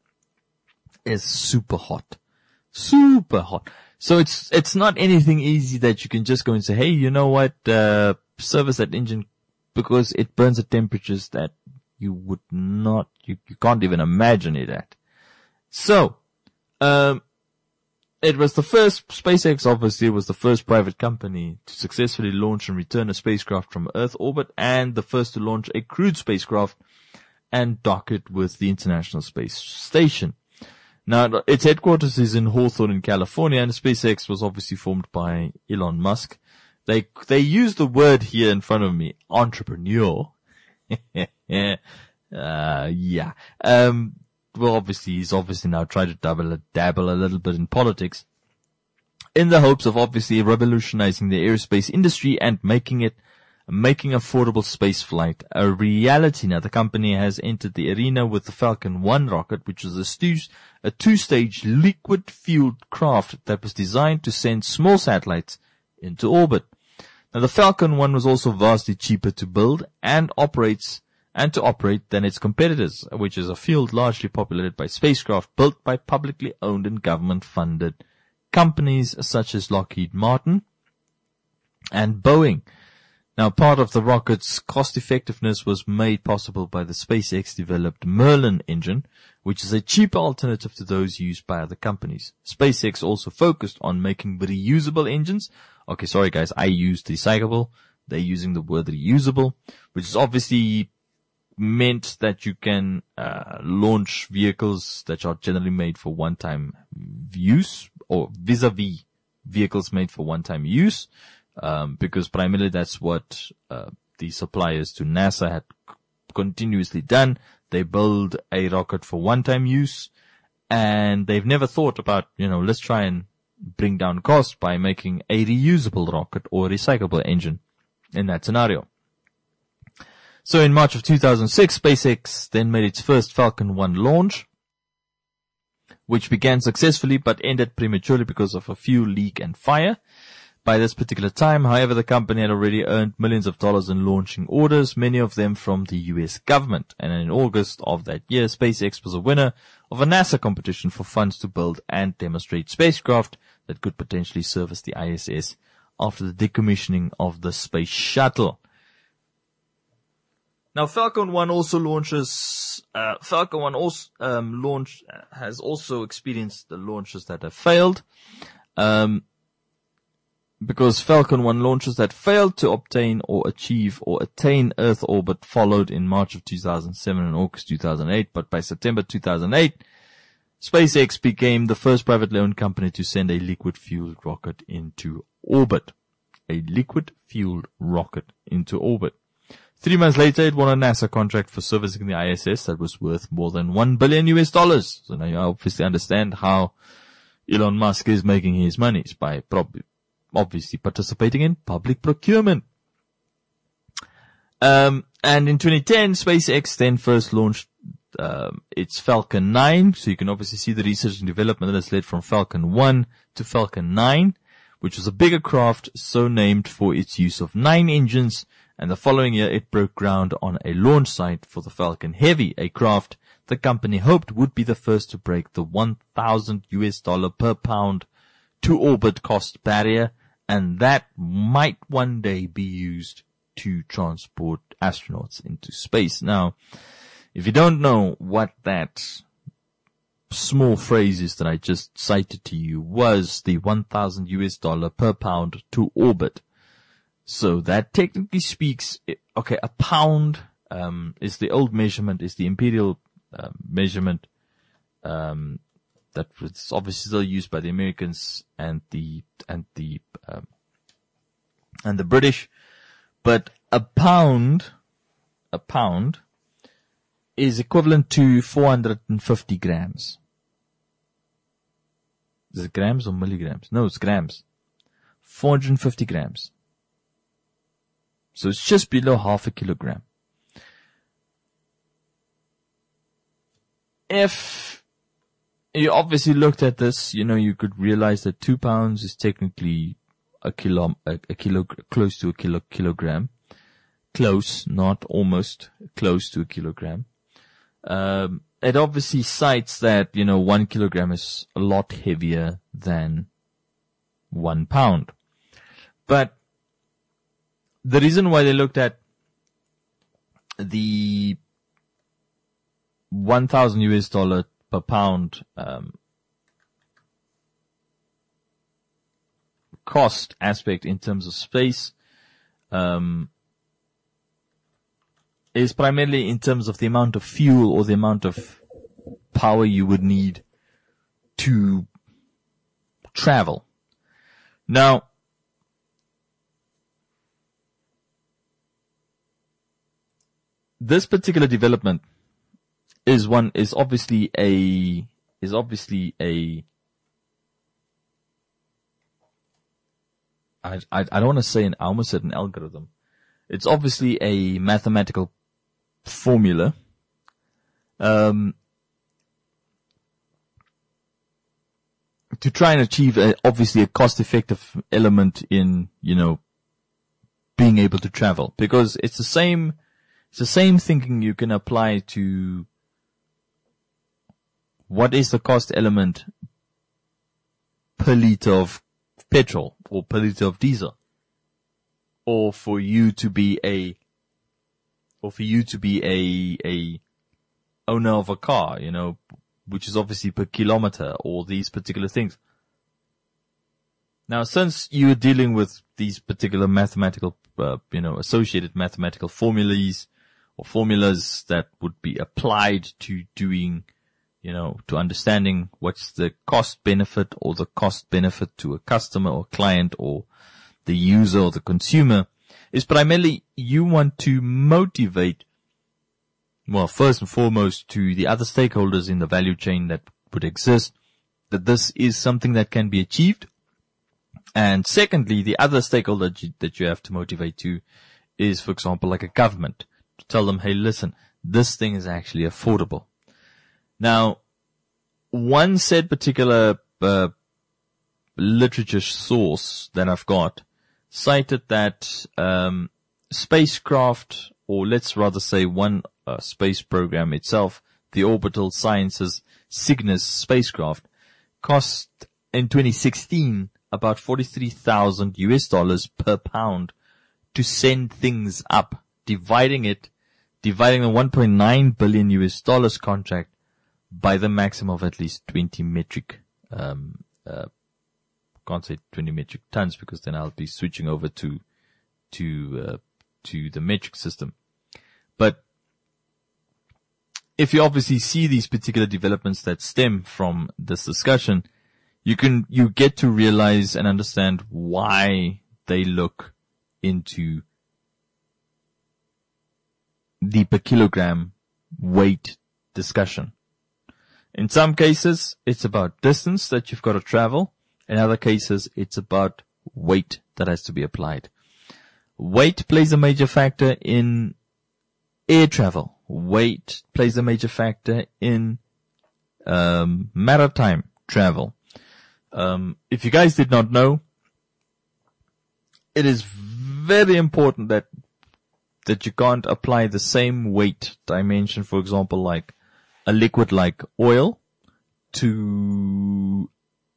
is super hot. Super hot. So it's, it's not anything easy that you can just go and say, hey, you know what, uh, service that engine, because it burns at temperatures that you would not, you, you can't even imagine it at. So, um, it was the first, SpaceX obviously was the first private company to successfully launch and return a spacecraft from Earth orbit, and the first to launch a crewed spacecraft and dock it with the International Space Station. Now, its headquarters is in Hawthorne in California, and SpaceX was obviously formed by Elon Musk. They, they use the word here in front of me, entrepreneur. uh, yeah. Um, well, obviously, he's obviously now tried to dabble, dabble a little bit in politics in the hopes of obviously revolutionizing the aerospace industry and making it, making affordable space flight a reality. Now, the company has entered the arena with the Falcon one rocket, which is a, stu- a two-stage liquid-fueled craft that was designed to send small satellites into orbit. Now, the Falcon one was also vastly cheaper to build and operates and to operate than its competitors, which is a field largely populated by spacecraft built by publicly owned and government-funded companies such as Lockheed Martin and Boeing. Now, part of the rocket's cost effectiveness was made possible by the SpaceX developed Merlin engine, which is a cheaper alternative to those used by other companies. SpaceX also focused on making reusable engines. Okay, sorry guys, I used recyclable. They're using the word reusable, which is obviously meant that you can uh, launch vehicles that are generally made for one-time use, or vis-a-vis vehicles made for one-time use. Um, because primarily that's what, uh, the suppliers to NASA had c- continuously done. They build a rocket for one-time use, and they've never thought about, you know, let's try and bring down costs by making a reusable rocket or a recyclable engine in that scenario. So in March of two thousand six, SpaceX then made its first Falcon one launch, which began successfully but ended prematurely because of a fuel leak and fire. By this particular time, however, the company had already earned millions of dollars in launching orders, many of them from the U S government. And in August of that year, SpaceX was a winner of a NASA competition for funds to build and demonstrate spacecraft that could potentially service the I S S after the decommissioning of the space shuttle. Now, Falcon one also launches, uh, Falcon one also, um, launch, has also experienced the launches that have failed. Um, Because Falcon one launches that failed to obtain or achieve or attain Earth orbit followed in March of two thousand seven and August two thousand eight, but by September two thousand eight, SpaceX became the first privately owned company to send a liquid-fueled rocket into orbit. A liquid-fueled rocket into orbit. Three months later, it won a NASA contract for servicing the I S S that was worth more than one billion U S dollars. So now you obviously understand how Elon Musk is making his monies by probably obviously participating in public procurement. Um, and in twenty ten, SpaceX then first launched um, its Falcon nine. So you can obviously see the research and development that has led from Falcon one to Falcon nine, which was a bigger craft so named for its use of nine engines. And the following year, it broke ground on a launch site for the Falcon Heavy, a craft the company hoped would be the first to break the one thousand U S dollar per pound to orbit cost barrier. And that might one day be used to transport astronauts into space. Now, if you don't know what that small phrase is that I just cited to you, was the one thousand U S dollar per pound to orbit. So that technically speaks, okay, a pound, um, is the old measurement, is the imperial uh, measurement, um, that was obviously still used by the Americans and the, and the, um, and the British. But a pound, a pound is equivalent to four hundred fifty grams. Is it grams or milligrams? No, it's grams. four hundred fifty grams. So it's just below half a kilogram. If you obviously looked at this, you know, you could realize that two pounds is technically a kilo, a, a kilo, close to a kilo, kilogram. Close, not almost, close to a kilogram. Um, it obviously cites that, you know, one kilogram is a lot heavier than one pound. But the reason why they looked at the one thousand U S dollar per pound um, cost aspect in terms of space um, is primarily in terms of the amount of fuel or the amount of power you would need to travel. Now, this particular development is one, is obviously a, is obviously a, I, I, I don't want to say an, I almost said an algorithm. It's obviously a mathematical formula, um, to try and achieve a, obviously a cost-effective element in, you know, being able to travel, because it's the same, it's the same thinking you can apply to what is the cost element per liter of petrol or per liter of diesel. or for you to be a, or for you to be a, a owner of a car, you know, which is obviously per kilometer or these particular things. Now, since you're dealing with these particular mathematical, uh, you know, associated mathematical formulas or formulas that would be applied to doing, you know, to understanding what's the cost benefit or the cost benefit to a customer or client or the user or the consumer, is primarily you want to motivate, well, first and foremost to the other stakeholders in the value chain that would exist, that this is something that can be achieved. And secondly, the other stakeholder that you, that you have to motivate to is, for example, like a government, to tell them, hey, listen, this thing is actually affordable. Now, one said particular uh, literature source that I've got cited that um, spacecraft, or let's rather say one uh, space program itself, the Orbital Sciences Cygnus spacecraft, cost in twenty sixteen about forty-three thousand U S dollars per pound to send things up, dividing it, dividing the one point nine billion U S dollars contract by the maximum of at least twenty metric, um, uh, can't say twenty metric tons because then I'll be switching over to, to, uh, to the metric system. But if you obviously see these particular developments that stem from this discussion, you can, you get to realize and understand why they look into the per kilogram weight discussion. In some cases, it's about distance that you've got to travel. In other cases, it's about weight that has to be applied. Weight plays a major factor in air travel. Weight plays a major factor in um, maritime travel. Um, if you guys did not know, it is very important that that you can't apply the same weight dimension, for example, like a liquid like oil, to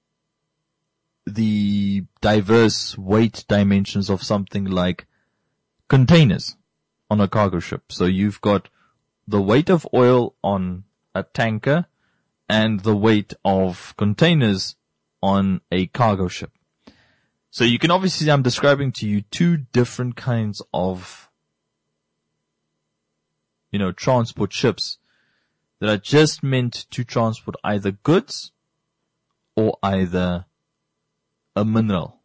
the diverse weight dimensions of something like containers on a cargo ship. So you've got the weight of oil on a tanker and the weight of containers on a cargo ship. So you can obviously, I'm describing to you two different kinds of, you know, transport ships that are just meant to transport either goods or either a mineral.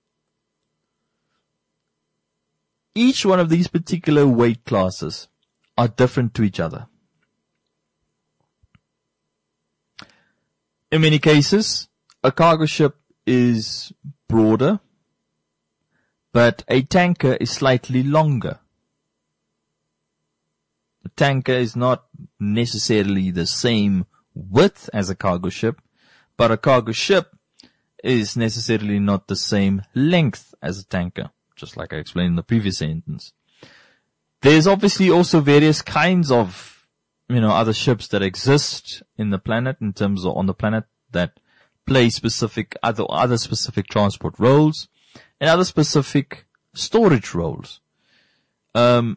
Each one of these particular weight classes are different to each other. In many cases, a cargo ship is broader, but a tanker is slightly longer. A tanker is not necessarily the same width as a cargo ship, but a cargo ship is necessarily not the same length as a tanker, just like I explained in the previous sentence. There's obviously also various kinds of, you know, other ships that exist in the planet, in terms of on the planet, that play specific, other, other specific transport roles and other specific storage roles. Um,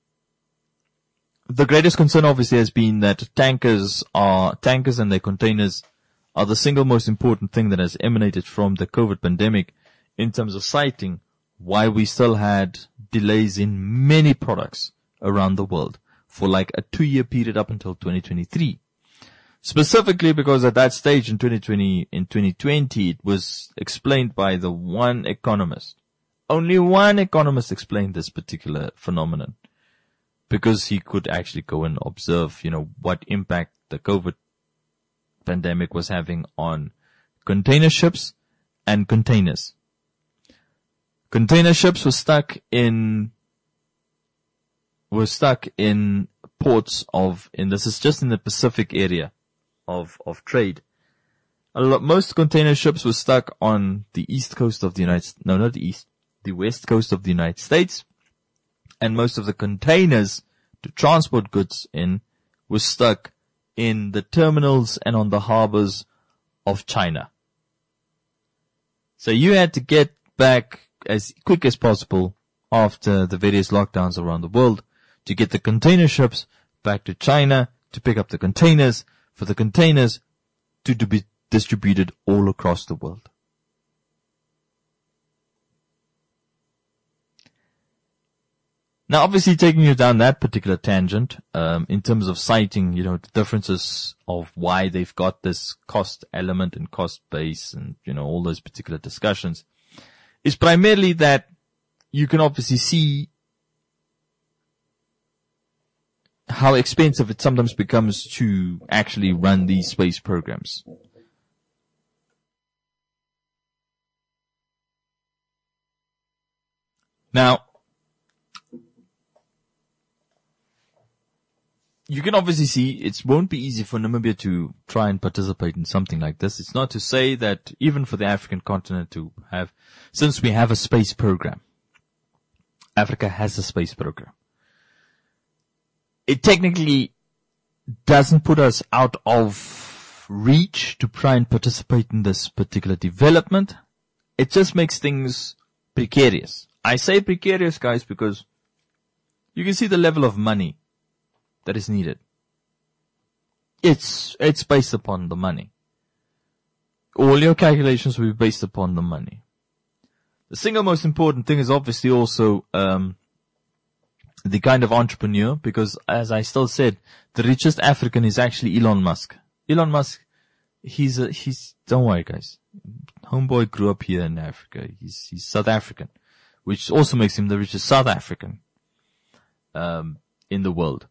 The greatest concern obviously has been that tankers are, tankers and their containers are the single most important thing that has emanated from the COVID pandemic in terms of citing why we still had delays in many products around the world for like a two year period up until twenty twenty-three. Specifically because at that stage in twenty twenty, in twenty twenty, it was explained by the one economist. Only one economist explained this particular phenomenon, because he could actually go and observe, you know, what impact the COVID pandemic was having on container ships and containers. Container ships were stuck in, were stuck in ports of, and this is just in the Pacific area of, of trade. A lot, most container ships were stuck on the east coast of the United, no, not the east, the west coast of the United States. And most of the containers to transport goods in were stuck in the terminals and on the harbors of China. So you had to get back as quick as possible after the various lockdowns around the world to get the container ships back to China to pick up the containers, for the containers to be distributed all across the world. Now, obviously, taking you down that particular tangent, um, in terms of citing, you know, the differences of why they've got this cost element and cost base and, you know, all those particular discussions, is primarily that you can obviously see how expensive it sometimes becomes to actually run these space programs. Now, you can obviously see it won't be easy for Namibia to try and participate in something like this. It's not to say that even for the African continent to have, since we have a space program, Africa has a space program. It technically doesn't put us out of reach to try and participate in this particular development. It just makes things precarious. I say precarious, guys, because you can see the level of money that is needed. It's, it's based upon the money. All your calculations will be based upon the money. The single most important thing is obviously also, um, the kind of entrepreneur, because as I still said, the richest African is actually Elon Musk. Elon Musk, he's a, he's, don't worry guys. Homeboy grew up here in Africa. He's, he's South African, which also makes him the richest South African, um, in the world.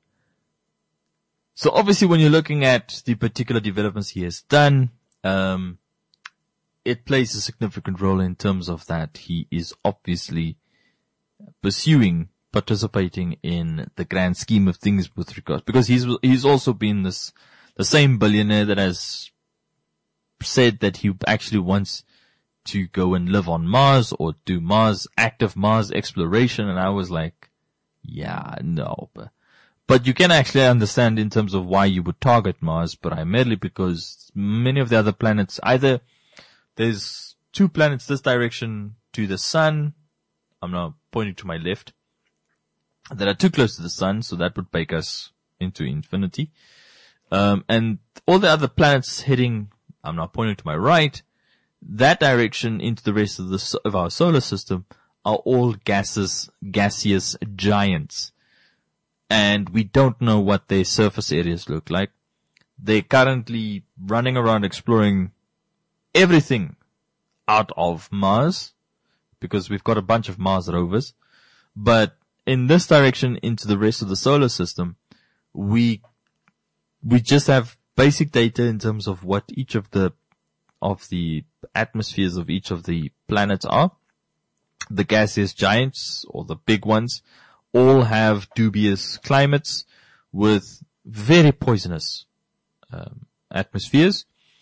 So obviously when you're looking at the particular developments he has done, um, it plays a significant role in terms of that he is obviously pursuing participating in the grand scheme of things with regards, because he's, he's also been this, the same billionaire that has said that he actually wants to go and live on Mars or do Mars, active Mars exploration. And I was like, yeah, no, but, but you can actually understand in terms of why you would target Mars, primarily because many of the other planets, either there's two planets this direction to the sun. I'm now pointing to my left, that are too close to the sun, so that would take us into infinity. Um, and all the other planets heading, I'm now pointing to my right, that direction into the rest of the, of our solar system are all gases, gaseous giants. And we don't know what their surface areas look like. They're currently running around exploring everything out of Mars, because we've got a bunch of Mars rovers. But in this direction into the rest of the solar system, we, we just have basic data in terms of what each of the, of the atmospheres of each of the planets are. The gaseous giants, or the big ones, all have dubious climates with very poisonous, um, atmospheres.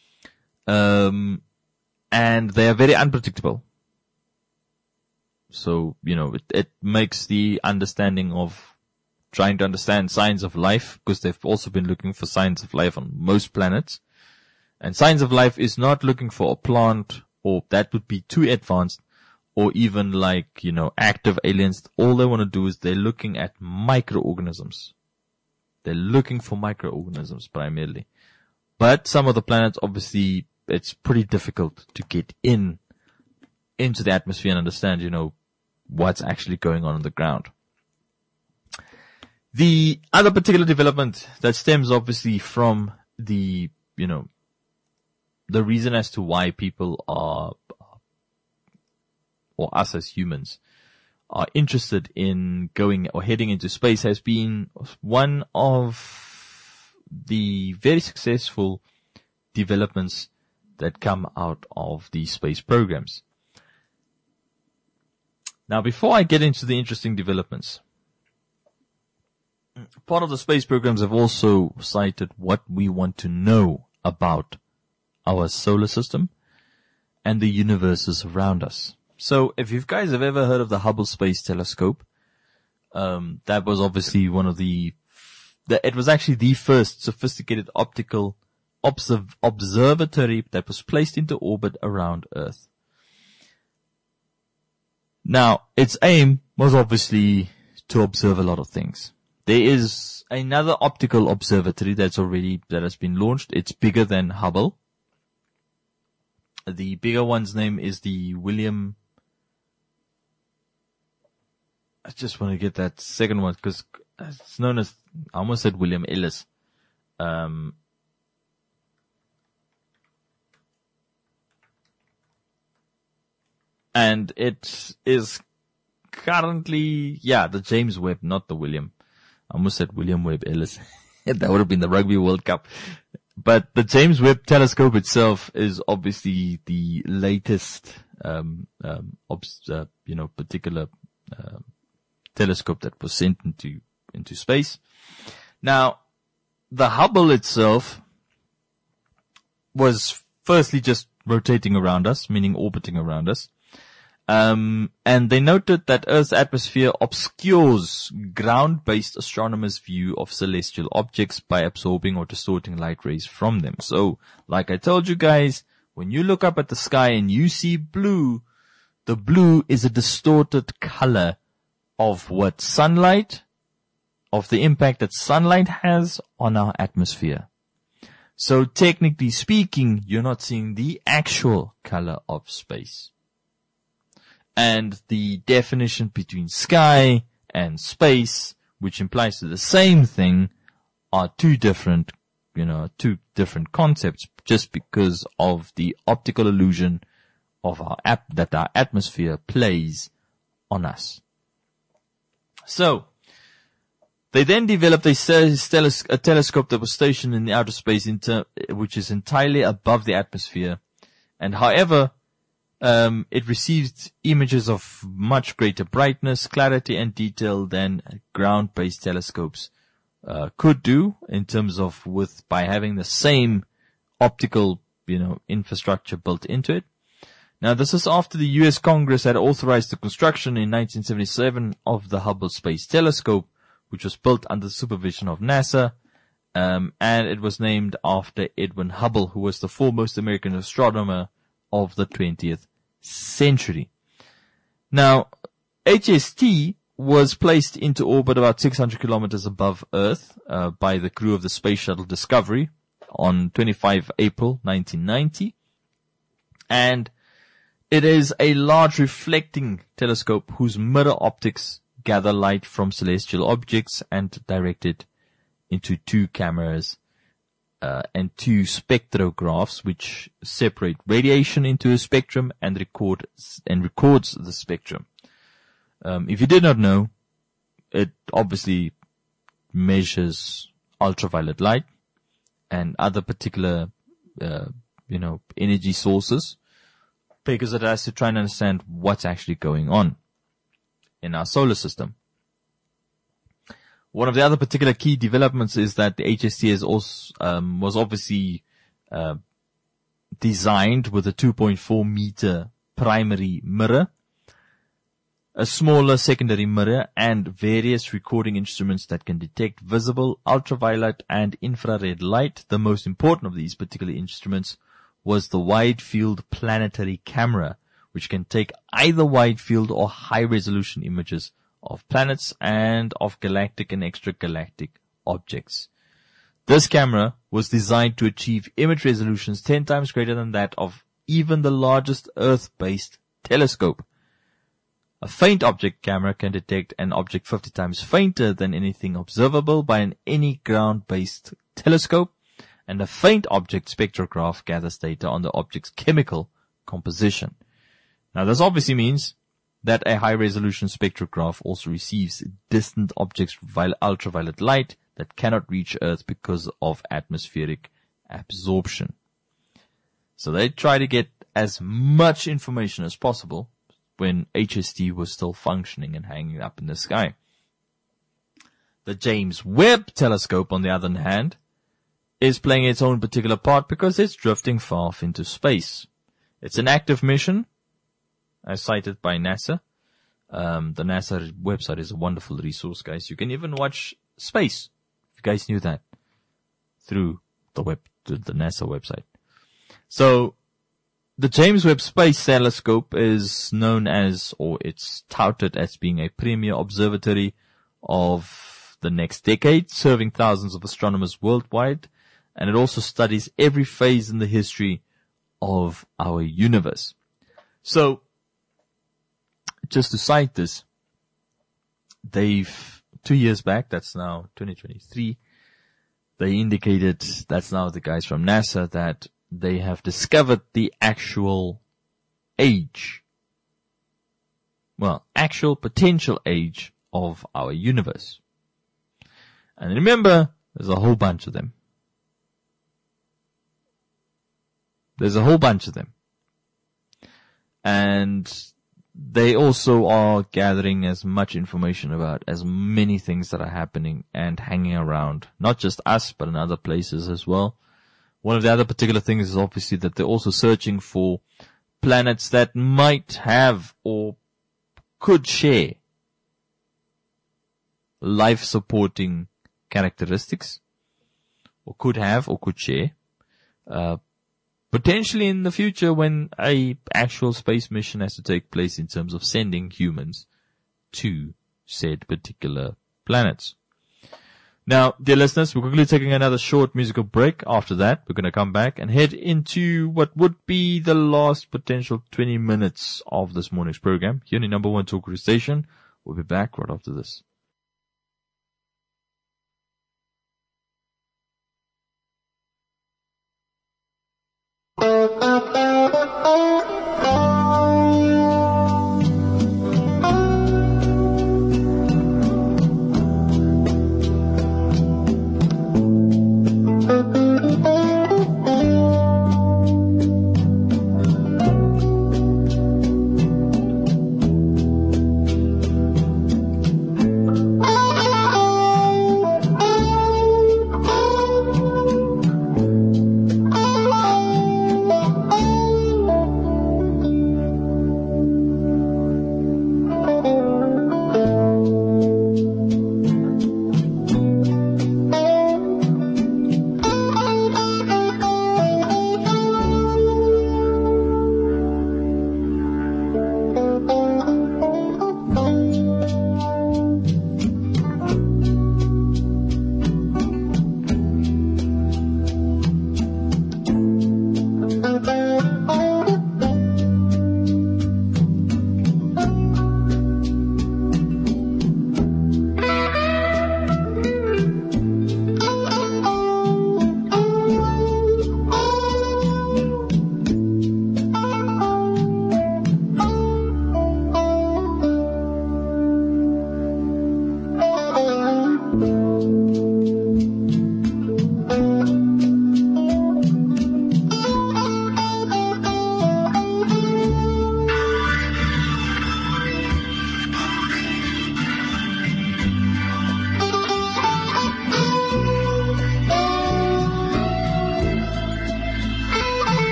Um, and they are very unpredictable. So, you know, it, it makes the understanding of trying to understand signs of life, because they've also been looking for signs of life on most planets. And signs of life is not looking for a plant, or that would be too advanced, or even like, you know, active aliens. All they want to do is they're looking at microorganisms. They're looking for microorganisms primarily. But some of the planets, obviously, it's pretty difficult to get in, into the atmosphere and understand, you know, what's actually going on on the ground. The other particular development that stems obviously from the, you know, the reason as to why people are, or us as humans, are interested in going or heading into space has been one of the very successful developments that come out of the space programs. Now, before I get into the interesting developments, part of the space programs have also cited what we want to know about our solar system and the universes around us. So if you guys have ever heard of the Hubble Space Telescope, um, that was obviously one of the, the, it was actually the first sophisticated optical observ- observatory that was placed into orbit around Earth. Now, its aim was obviously to observe a lot of things. There is another optical observatory that's already, that has been launched. It's bigger than Hubble. The bigger one's name is the William, I just want to get that second one because it's known as, I almost said William Ellis. Um, and it is currently, yeah, the James Webb, not the William. I almost said William Webb Ellis. That would have been the Rugby World Cup. But the James Webb Telescope itself is obviously the latest, um, um, obs- uh, you know, particular, uh, telescope that was sent into, into space. Now, the Hubble itself was firstly just rotating around us, meaning orbiting around us. Um, and they noted that Earth's atmosphere obscures ground-based astronomers' view of celestial objects by absorbing or distorting light rays from them. So, like I told you guys, when you look up at the sky and you see blue, the blue is a distorted color of what sunlight, of the impact that sunlight has on our atmosphere. So technically speaking, you're not seeing the actual color of space. And the definition between sky and space, which implies to the same thing, are two different, you know, two different concepts just because of the optical illusion of our app that our atmosphere plays on us. So, they then developed a, steles- a telescope that was stationed in the outer space, inter- which is entirely above the atmosphere. And however, um, it received images of much greater brightness, clarity, and detail than ground-based telescopes uh, could do in terms of with by having the same optical, you know, infrastructure built into it. Now, this is after the U S Congress had authorized the construction in nineteen seventy-seven of the Hubble Space Telescope, which was built under the supervision of NASA, um, and it was named after Edwin Hubble, who was the foremost American astronomer of the twentieth century. Now, H S T was placed into orbit about six hundred kilometers above Earth uh, by the crew of the Space Shuttle Discovery on the twenty-fifth of April nineteen ninety, and it is a large reflecting telescope whose mirror optics gather light from celestial objects and direct it into two cameras uh, and two spectrographs, which separate radiation into a spectrum and record and records the spectrum. Um, if you did not know, it obviously measures ultraviolet light and other particular, uh, you know, energy sources, because it has to try and understand what's actually going on in our solar system. One of the other particular key developments is that the H S T is also, um, was obviously, uh, designed with a two point four meter primary mirror, a smaller secondary mirror, and various recording instruments that can detect visible, ultraviolet, and infrared light. The most important of these particular instruments was the wide field planetary camera, which can take either wide field or high resolution images of planets and of galactic and extragalactic objects. This camera was designed to achieve image resolutions ten times greater than that of even the largest Earth-based telescope. A faint object camera can detect an object fifty times fainter than anything observable by an any ground-based telescope, and a faint object spectrograph gathers data on the object's chemical composition. Now, this obviously means that a high-resolution spectrograph also receives distant objects via ultraviolet light that cannot reach Earth because of atmospheric absorption. So they try to get as much information as possible when H S T was still functioning and hanging up in the sky. The James Webb Telescope, on the other hand, is playing its own particular part because it's drifting far off into space. It's an active mission, as cited by NASA. Um, the NASA website is a wonderful resource, guys. You can even watch space, if you guys knew that, through the web, the NASA website. So, the James Webb Space Telescope is known as, or it's touted as being a premier observatory of the next decade, serving thousands of astronomers worldwide. And it also studies every phase in the history of our universe. So, just to cite this, they've, two years back, that's now twenty twenty-three, they indicated, that's now the guys from NASA, that they have discovered the actual age, well, actual potential age of our universe. And remember, there's a whole bunch of them. There's a whole bunch of them. And they also are gathering as much information about as many things that are happening and hanging around, not just us, but in other places as well. One of the other particular things is obviously that they're also searching for planets that might have or could share life-supporting characteristics, or could have or could share, uh, potentially in the future when a actual space mission has to take place in terms of sending humans to said particular planets. Now, dear listeners, we're quickly taking another short musical break. After that, we're going to come back and head into what would be the last potential twenty minutes of this morning's program here on the number one talk radio station. We'll be back right after this. Thank you.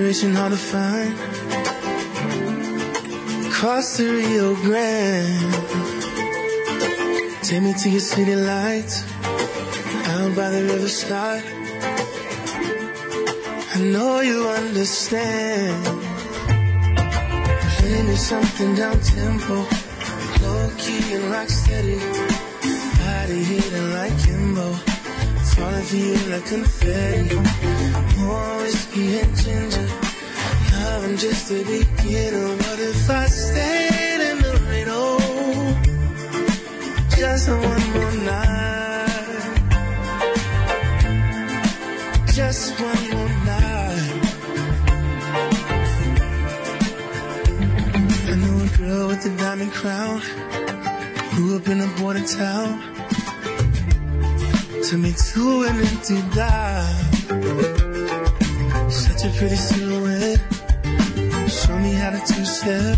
inspiration hard to find. Across the Rio Grande, take me to your city lights, out by the riverside. I know you understand. Play me something down tempo, low key and rock steady. Body hitting like Kimbo, falling for you like confetti. More whiskey and ginger, loving just the beginning. What if I stayed in the rain? Oh, just one more night, just one more night. I know a girl with a diamond crown, grew up in a border town. Took me to an empty dive. Such a pretty silhouette. Show me how to two-step.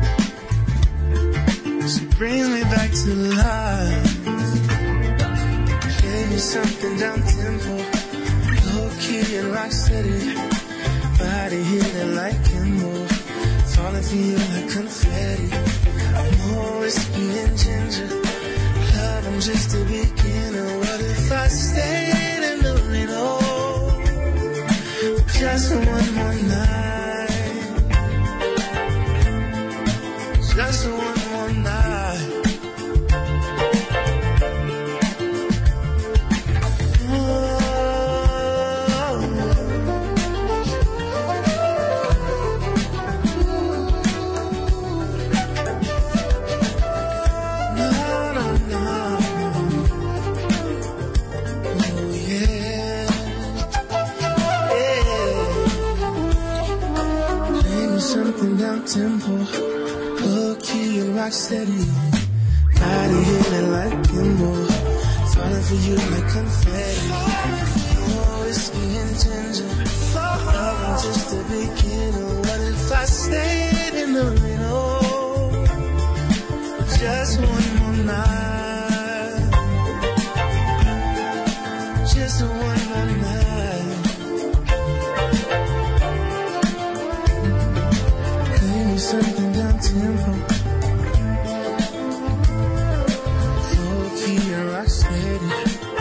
She brings me back to life. Play me something down tempo, low key and rock steady. Body hitting like Kimbo, falling for you like confetti. More whiskey and ginger, loving just the beginning. What if I stayed in the rain? Oh, just one more night, just one more night. Tempo, low key and rock steady. Body hitting like Kimbo, falling for you like confetti. More whiskey and ginger, loving just the beginning. What if I stayed in the rain? Oh, just one more night, just one more night. Something down tempo, low key and rock steady.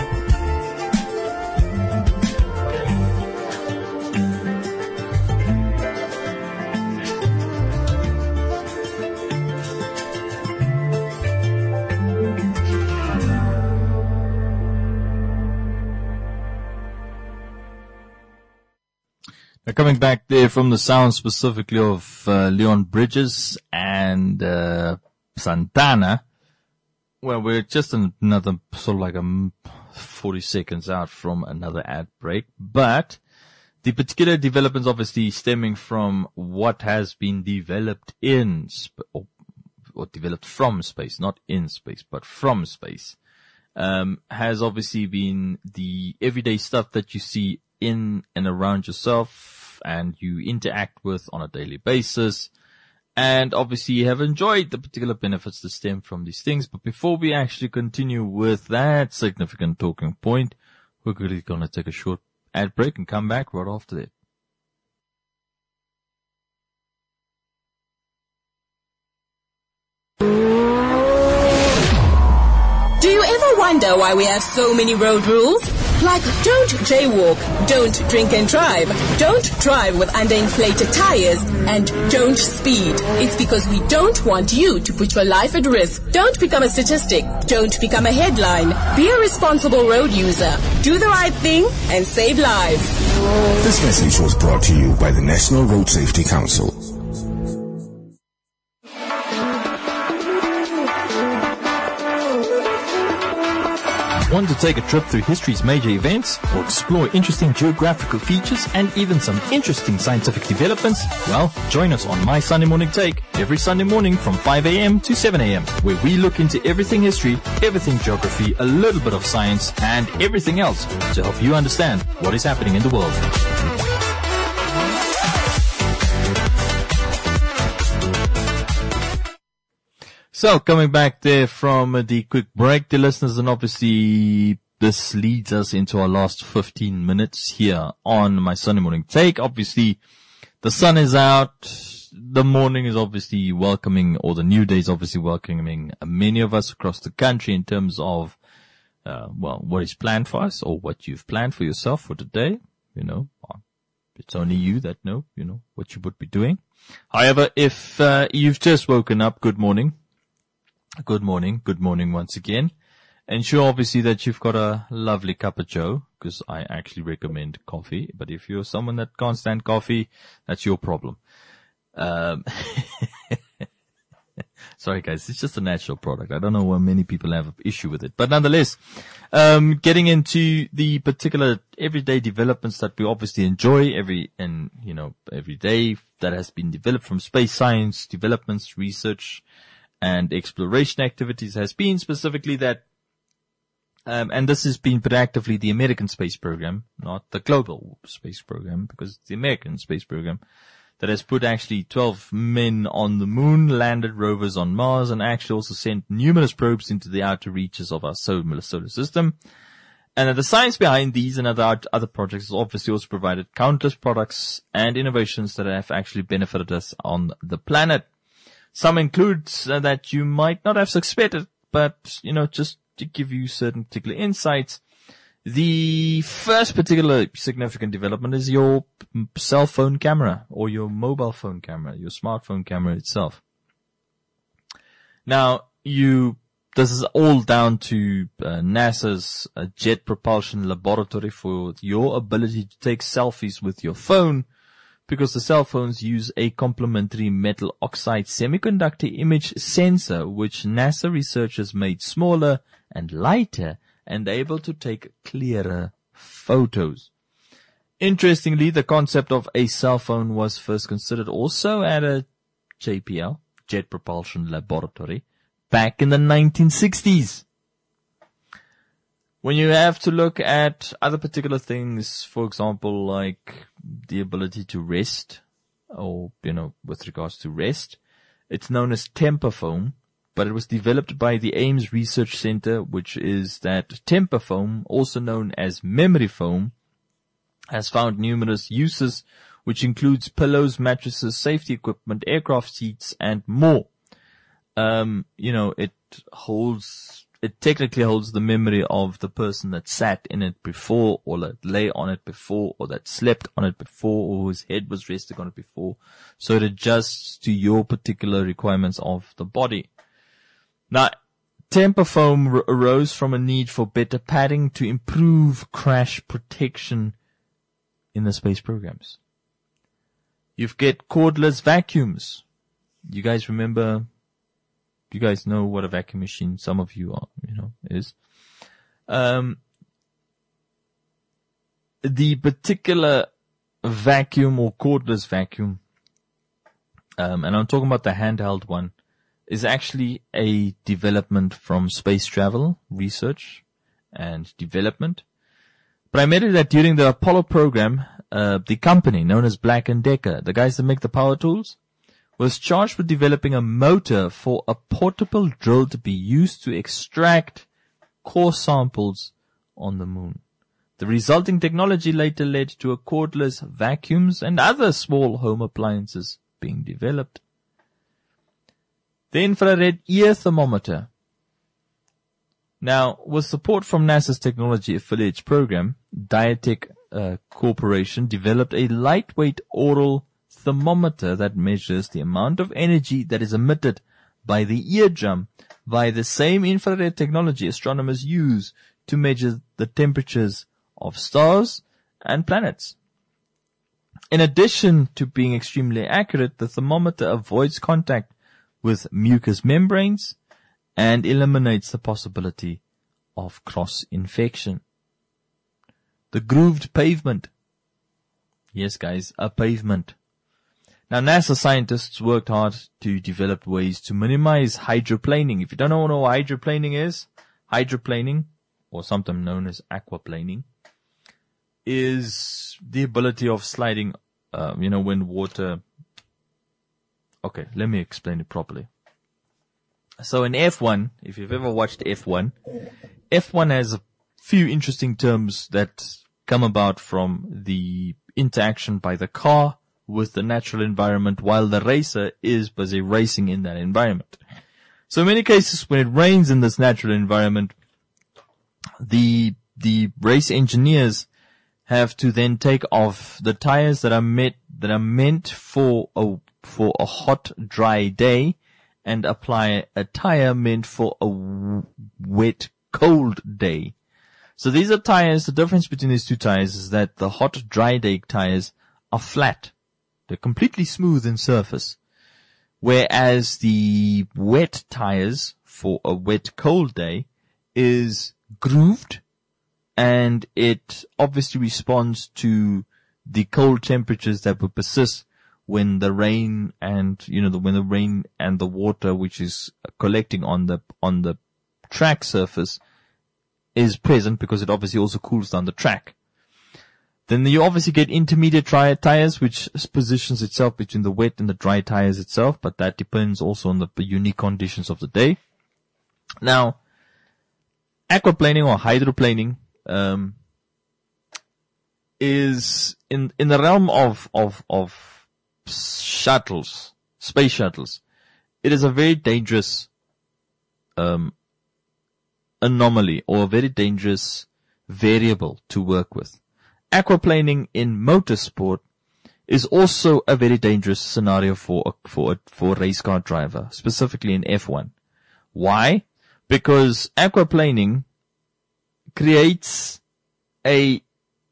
Now coming back there from the sound specifically of uh, Leon Bridges and uh, Santana, well, we're just another sort of like a forty seconds out from another ad break, but the particular developments obviously stemming from what has been developed in sp- or, or developed from space, not in space, but from space, um, has obviously been the everyday stuff that you see in and around yourself and you interact with on a daily basis. And obviously you have enjoyed the particular benefits that stem from these things. But before we actually continue with that significant talking point, we're really going to take a short ad break and come back right after that. Do you ever wonder why we have so many road rules? Like, don't jaywalk, don't drink and drive, don't drive with underinflated tires, and don't speed. It's because we don't want you to put your life at risk. Don't become a statistic. Don't become a headline. Be a responsible road user. Do the right thing and save lives. This message was brought to you by the National Road Safety Council. Want to take a trip through history's major events or explore interesting geographical features and even some interesting scientific developments? Well, join us on My Sunday Morning Take every Sunday morning from five a.m. to seven a.m. where we look into everything history, everything geography, a little bit of science, and everything else to help you understand what is happening in the world. So, coming back there from the quick break, the listeners, and obviously this leads us into our last fifteen minutes here on My Sunday Morning Take. Obviously, The sun is out. The morning is obviously welcoming, or the new day is obviously welcoming many of us across the country in terms of, uh, well, what is planned for us or what you've planned for yourself for today. You know, it's only you that know, you know, what you would be doing. However, if uh, you've just woken up, good morning. Good morning. Good morning once again. Ensure obviously that you've got a lovely cup of joe, because I actually recommend coffee. But if you're someone that can't stand coffee, that's your problem. Um, sorry guys, it's just a natural product. I don't know why many people have an issue with it, but nonetheless, um, getting into the particular everyday developments that we obviously enjoy every, and you know, every day that has been developed from space science developments, research and exploration activities has been specifically that, um, and this has been proactively the American space program, not the global space program, because it's the American space program that has put actually twelve men on the moon, landed rovers on Mars, and actually also sent numerous probes into the outer reaches of our solar, solar system. And that the science behind these and other other projects has obviously also provided countless products and innovations that have actually benefited us on the planet. Some include uh, that you might not have suspected, but, you know, just to give you certain particular insights. The first particular significant development is your cell phone camera or your mobile phone camera, your smartphone camera itself. Now, you, this is all down to uh, NASA's uh, Jet Propulsion Laboratory for your ability to take selfies with your phone, because the cell phones use a complementary metal oxide semiconductor image sensor, which NASA researchers made smaller and lighter and able to take clearer photos. Interestingly, the concept of a cell phone was first considered also at a J P L, Jet Propulsion Laboratory, back in the nineteen sixties. When you have to look at other particular things, for example, like the ability to rest, or, you know, with regards to rest, it's known as temper foam. But it was developed by the Ames Research Center, which is that temper foam, also known as memory foam, has found numerous uses, which includes pillows, mattresses, safety equipment, aircraft seats, and more. Um, you know, it holds, it technically holds the memory of the person that sat in it before, or that lay on it before, or that slept on it before, or whose head was resting on it before. So it adjusts to your particular requirements of the body. Now, temper foam r- arose from a need for better padding to improve crash protection in the space programs. You've get cordless vacuums. You guys remember, you guys know what a vacuum machine, some of you are, you know, is. Um, the particular vacuum or cordless vacuum, um, and I'm talking about the handheld one, is actually a development from space travel, research, and development. Primarily that during the Apollo program, uh, the company known as Black and Decker, the guys that make the power tools, was charged with developing a motor for a portable drill to be used to extract core samples on the moon. The resulting technology later led to a cordless vacuums and other small home appliances being developed. The infrared ear thermometer. Now, with support from NASA's Technology Affiliates program, Diatec uh, Corporation developed a lightweight oral thermometer that measures the amount of energy that is emitted by the eardrum via the same infrared technology astronomers use to measure the temperatures of stars and planets. In addition to being extremely accurate, the thermometer avoids contact with mucous membranes and eliminates the possibility of cross-infection. The grooved pavement. Yes, guys, a pavement. Now, NASA scientists worked hard to develop ways to minimize hydroplaning. If you don't know what hydroplaning is, hydroplaning, or sometimes known as aquaplaning, is the ability of sliding, uh, you know, when water... Okay, let me explain it properly. So in F one, if you've ever watched F one, F one has a few interesting terms that come about from the interaction by the car with the natural environment while the racer is busy racing in that environment. So in many cases, when it rains in this natural environment, the, the race engineers have to then take off the tires that are meant, that are meant for a, for a hot, dry day and apply a tire meant for a wet, cold day. So these are tires, the difference between these two tires is that the hot, dry day tires are flat. They're completely smooth in surface. Whereas the wet tires for a wet, cold day is grooved, and it obviously responds to the cold temperatures that will persist when the rain and, you know, the, when the rain and the water which is collecting on the, on the track surface is present, because it obviously also cools down the track. Then you obviously get intermediate dry tires, which positions itself between the wet and the dry tires itself, but that depends also on the unique conditions of the day. Now, aquaplaning or hydroplaning, um, is in, in the realm of, of, of shuttles, space shuttles. It is a very dangerous, um, anomaly or a very dangerous variable to work with. Aquaplaning in motorsport is also a very dangerous scenario for a, for a, for a race car driver, specifically in F one. Why? Because aquaplaning creates a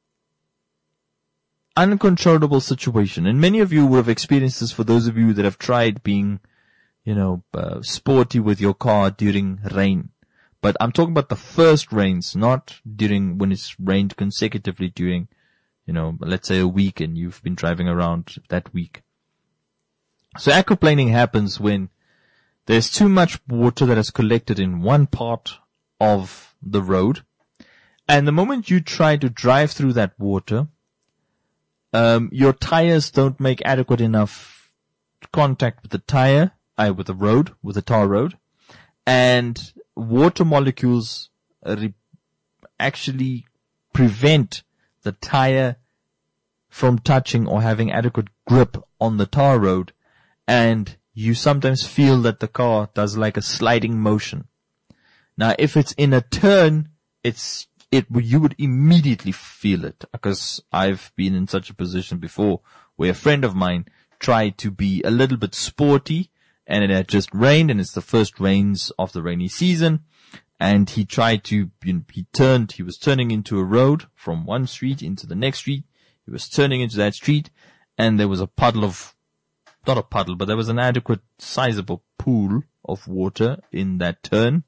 uncontrollable situation. And many of you would have experienced this, for those of you that have tried being, you know, uh, sporty with your car during rain. But I'm talking about the first rains, not during when it's rained consecutively during, you know, let's say a week and you've been driving around that week. So aquaplaning happens when there's too much water that is collected in one part of the road. And the moment you try to drive through that water, um, your tires don't make adequate enough contact with the tire, uh, with the road, with the tar road. And water molecules re- actually prevent the tire from touching or having adequate grip on the tar road, and you sometimes feel that the car does like a sliding motion. Now, if it's in a turn, it's it you would immediately feel it, because I've been in such a position before where a friend of mine tried to be a little bit sporty, and it had just rained, and it's the first rains of the rainy season. And he tried to, you know, he turned, he was turning into a road from one street into the next street. He was turning into that street, and there was a puddle of, not a puddle, but there was an adequate sizable pool of water in that turn.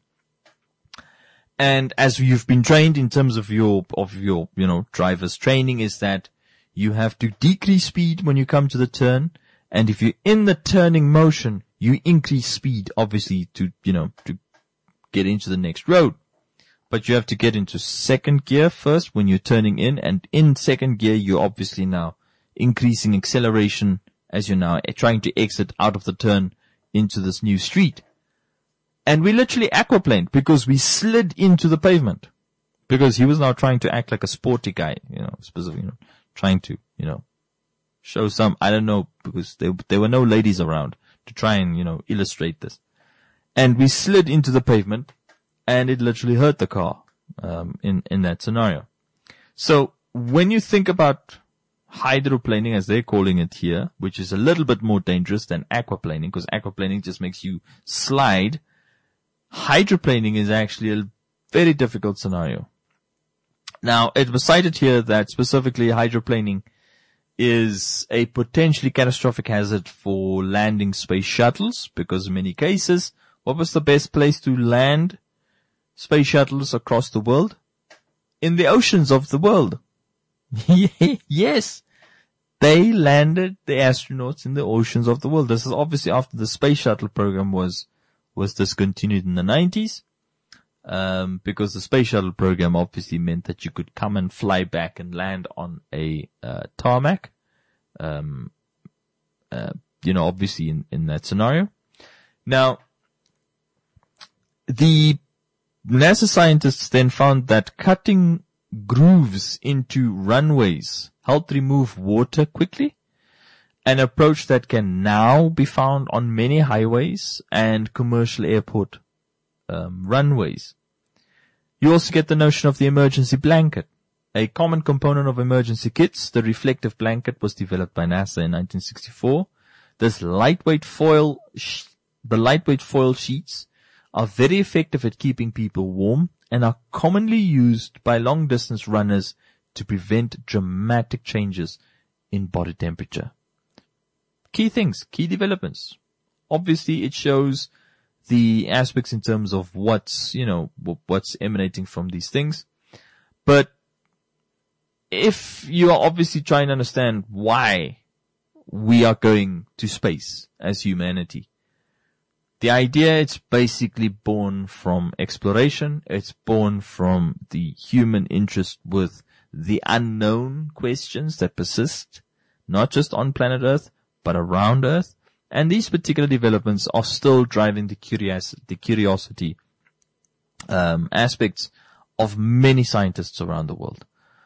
And as you've been trained in terms of your, of your, you know, driver's training, is that you have to decrease speed when you come to the turn. And if you're in the turning motion, you increase speed, obviously, to, you know, to get into the next road. But you have to get into second gear first when you're turning in, and in second gear, you're obviously now increasing acceleration as you're now trying to exit out of the turn into this new street. And we literally aquaplaned because we slid into the pavement, because he was now trying to act like a sporty guy, you know, specifically, you know, trying to, you know, show some, I don't know, because there, there were no ladies around to try and, you know, illustrate this. And we slid into the pavement, and it literally hurt the car, um, in, in that scenario. So when you think about hydroplaning, as they're calling it here, which is a little bit more dangerous than aquaplaning, because aquaplaning just makes you slide, hydroplaning is actually a very difficult scenario. Now, it was cited here that specifically hydroplaning is a potentially catastrophic hazard for landing space shuttles, because in many cases, what was the best place to land space shuttles across the world? In the oceans of the world. Yes, they landed the astronauts in the oceans of the world. This is obviously after the space shuttle program was was discontinued in the nineties, um, because the space shuttle program obviously meant that you could come and fly back and land on a uh, tarmac, um, uh, you know, obviously in, in that scenario. Now, the NASA scientists then found that cutting grooves into runways helped remove water quickly, an approach that can now be found on many highways and commercial airport um, runways. You also get the notion of the emergency blanket. A common component of emergency kits, the reflective blanket, was developed by NASA in nineteen sixty-four. This lightweight foil, sh- the lightweight foil sheets are very effective at keeping people warm and are commonly used by long distance runners to prevent dramatic changes in body temperature. Key things, key developments. Obviously, it shows the aspects in terms of what's, you know, what's emanating from these things. But if you are obviously trying to understand why we are going to space as humanity, the idea, it's basically born from exploration. It's born from the human interest with the unknown questions that persist, not just on planet Earth, but around Earth. And these particular developments are still driving the curiosity, the curiosity um, aspects of many scientists around the world.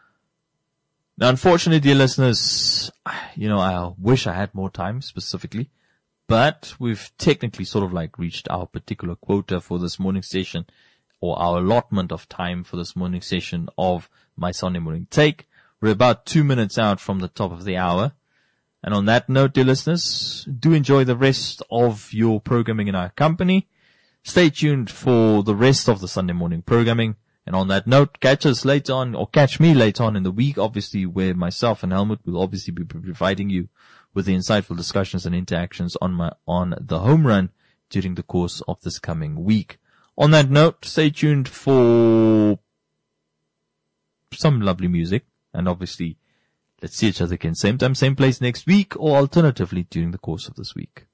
Now, unfortunately, dear listeners, you know, I wish I had more time specifically, but we've technically sort of like reached our particular quota for this morning session, or our allotment of time for this morning session of my Sunday morning take. We're about two minutes out from the top of the hour. And on that note, dear listeners, do enjoy the rest of your programming in our company. Stay tuned for the rest of the Sunday morning programming. And on that note, catch us later on, or catch me later on in the week, obviously, where myself and Helmut will obviously be providing you with the insightful discussions and interactions on my, on the home run during the course of this coming week. On that note, stay tuned for some lovely music, and obviously, let's see each other again same time, same place next week, or alternatively during the course of this week.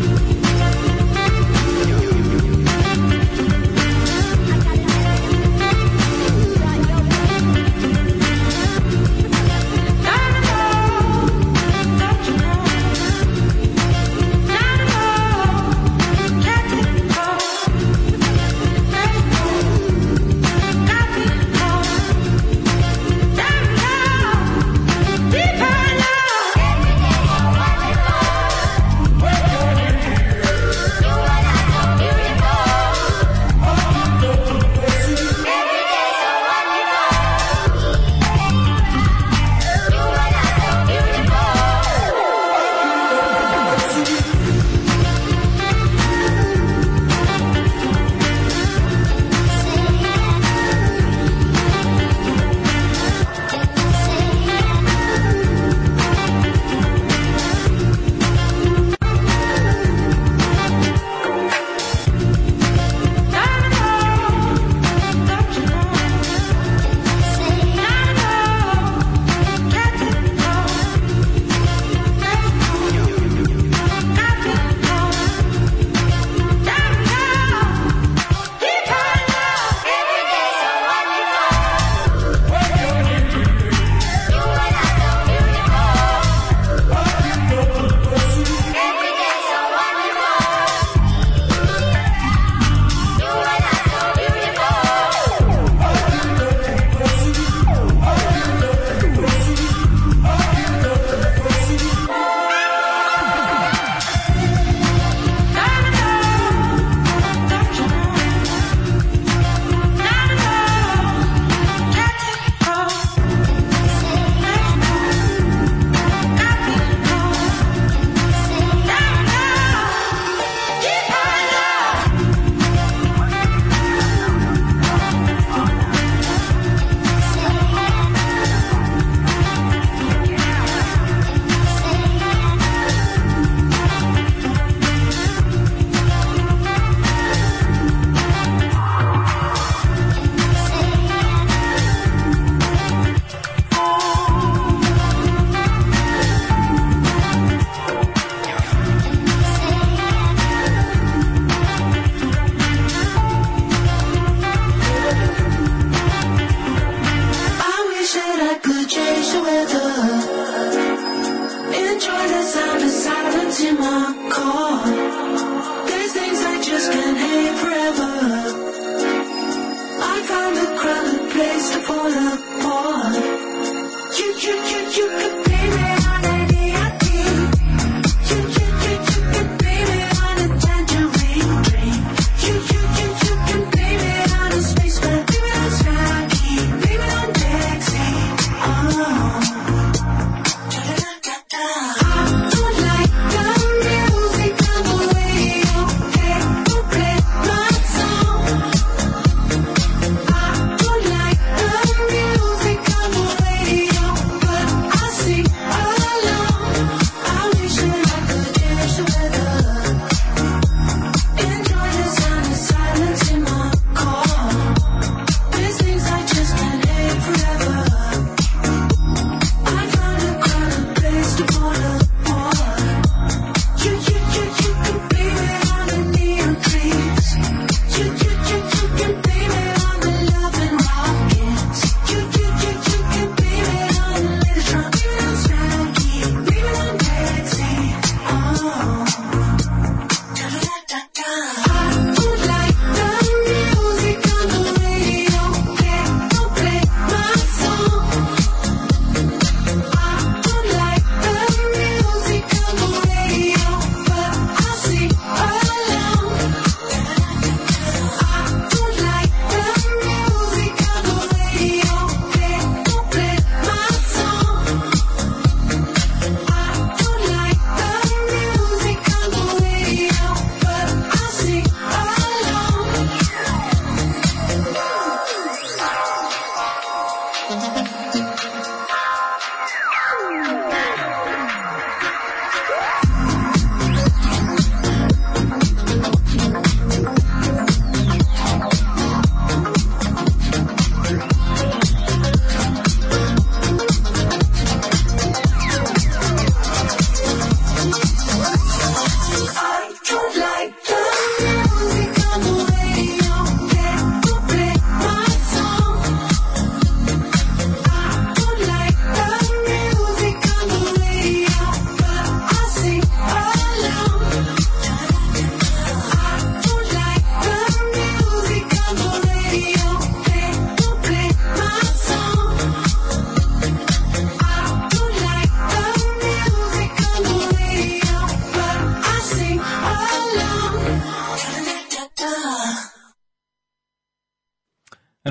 I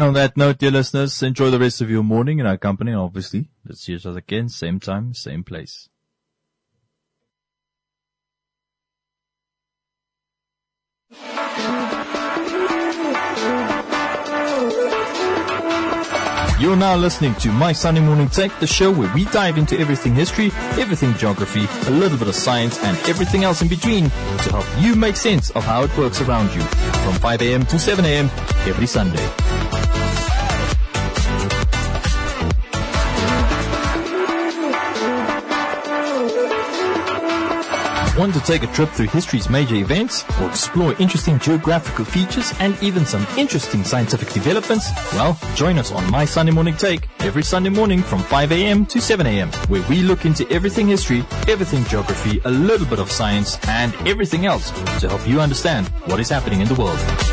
And on that note, dear listeners, enjoy the rest of your morning in our company. And obviously, let's see each other again, same time, same place. You're now listening to My Sunday Morning Take, the show where we dive into everything history, everything geography, a little bit of science, and everything else in between to help you make sense of how it works around you. From five a.m. to seven a.m. every Sunday. Want to take a trip through history's major events or explore interesting geographical features and even some interesting scientific developments? Well, join us on My Sunday Morning Take every Sunday morning from five a.m. to seven a.m. where we look into everything history, everything geography, a little bit of science, and everything else to help you understand what is happening in the world.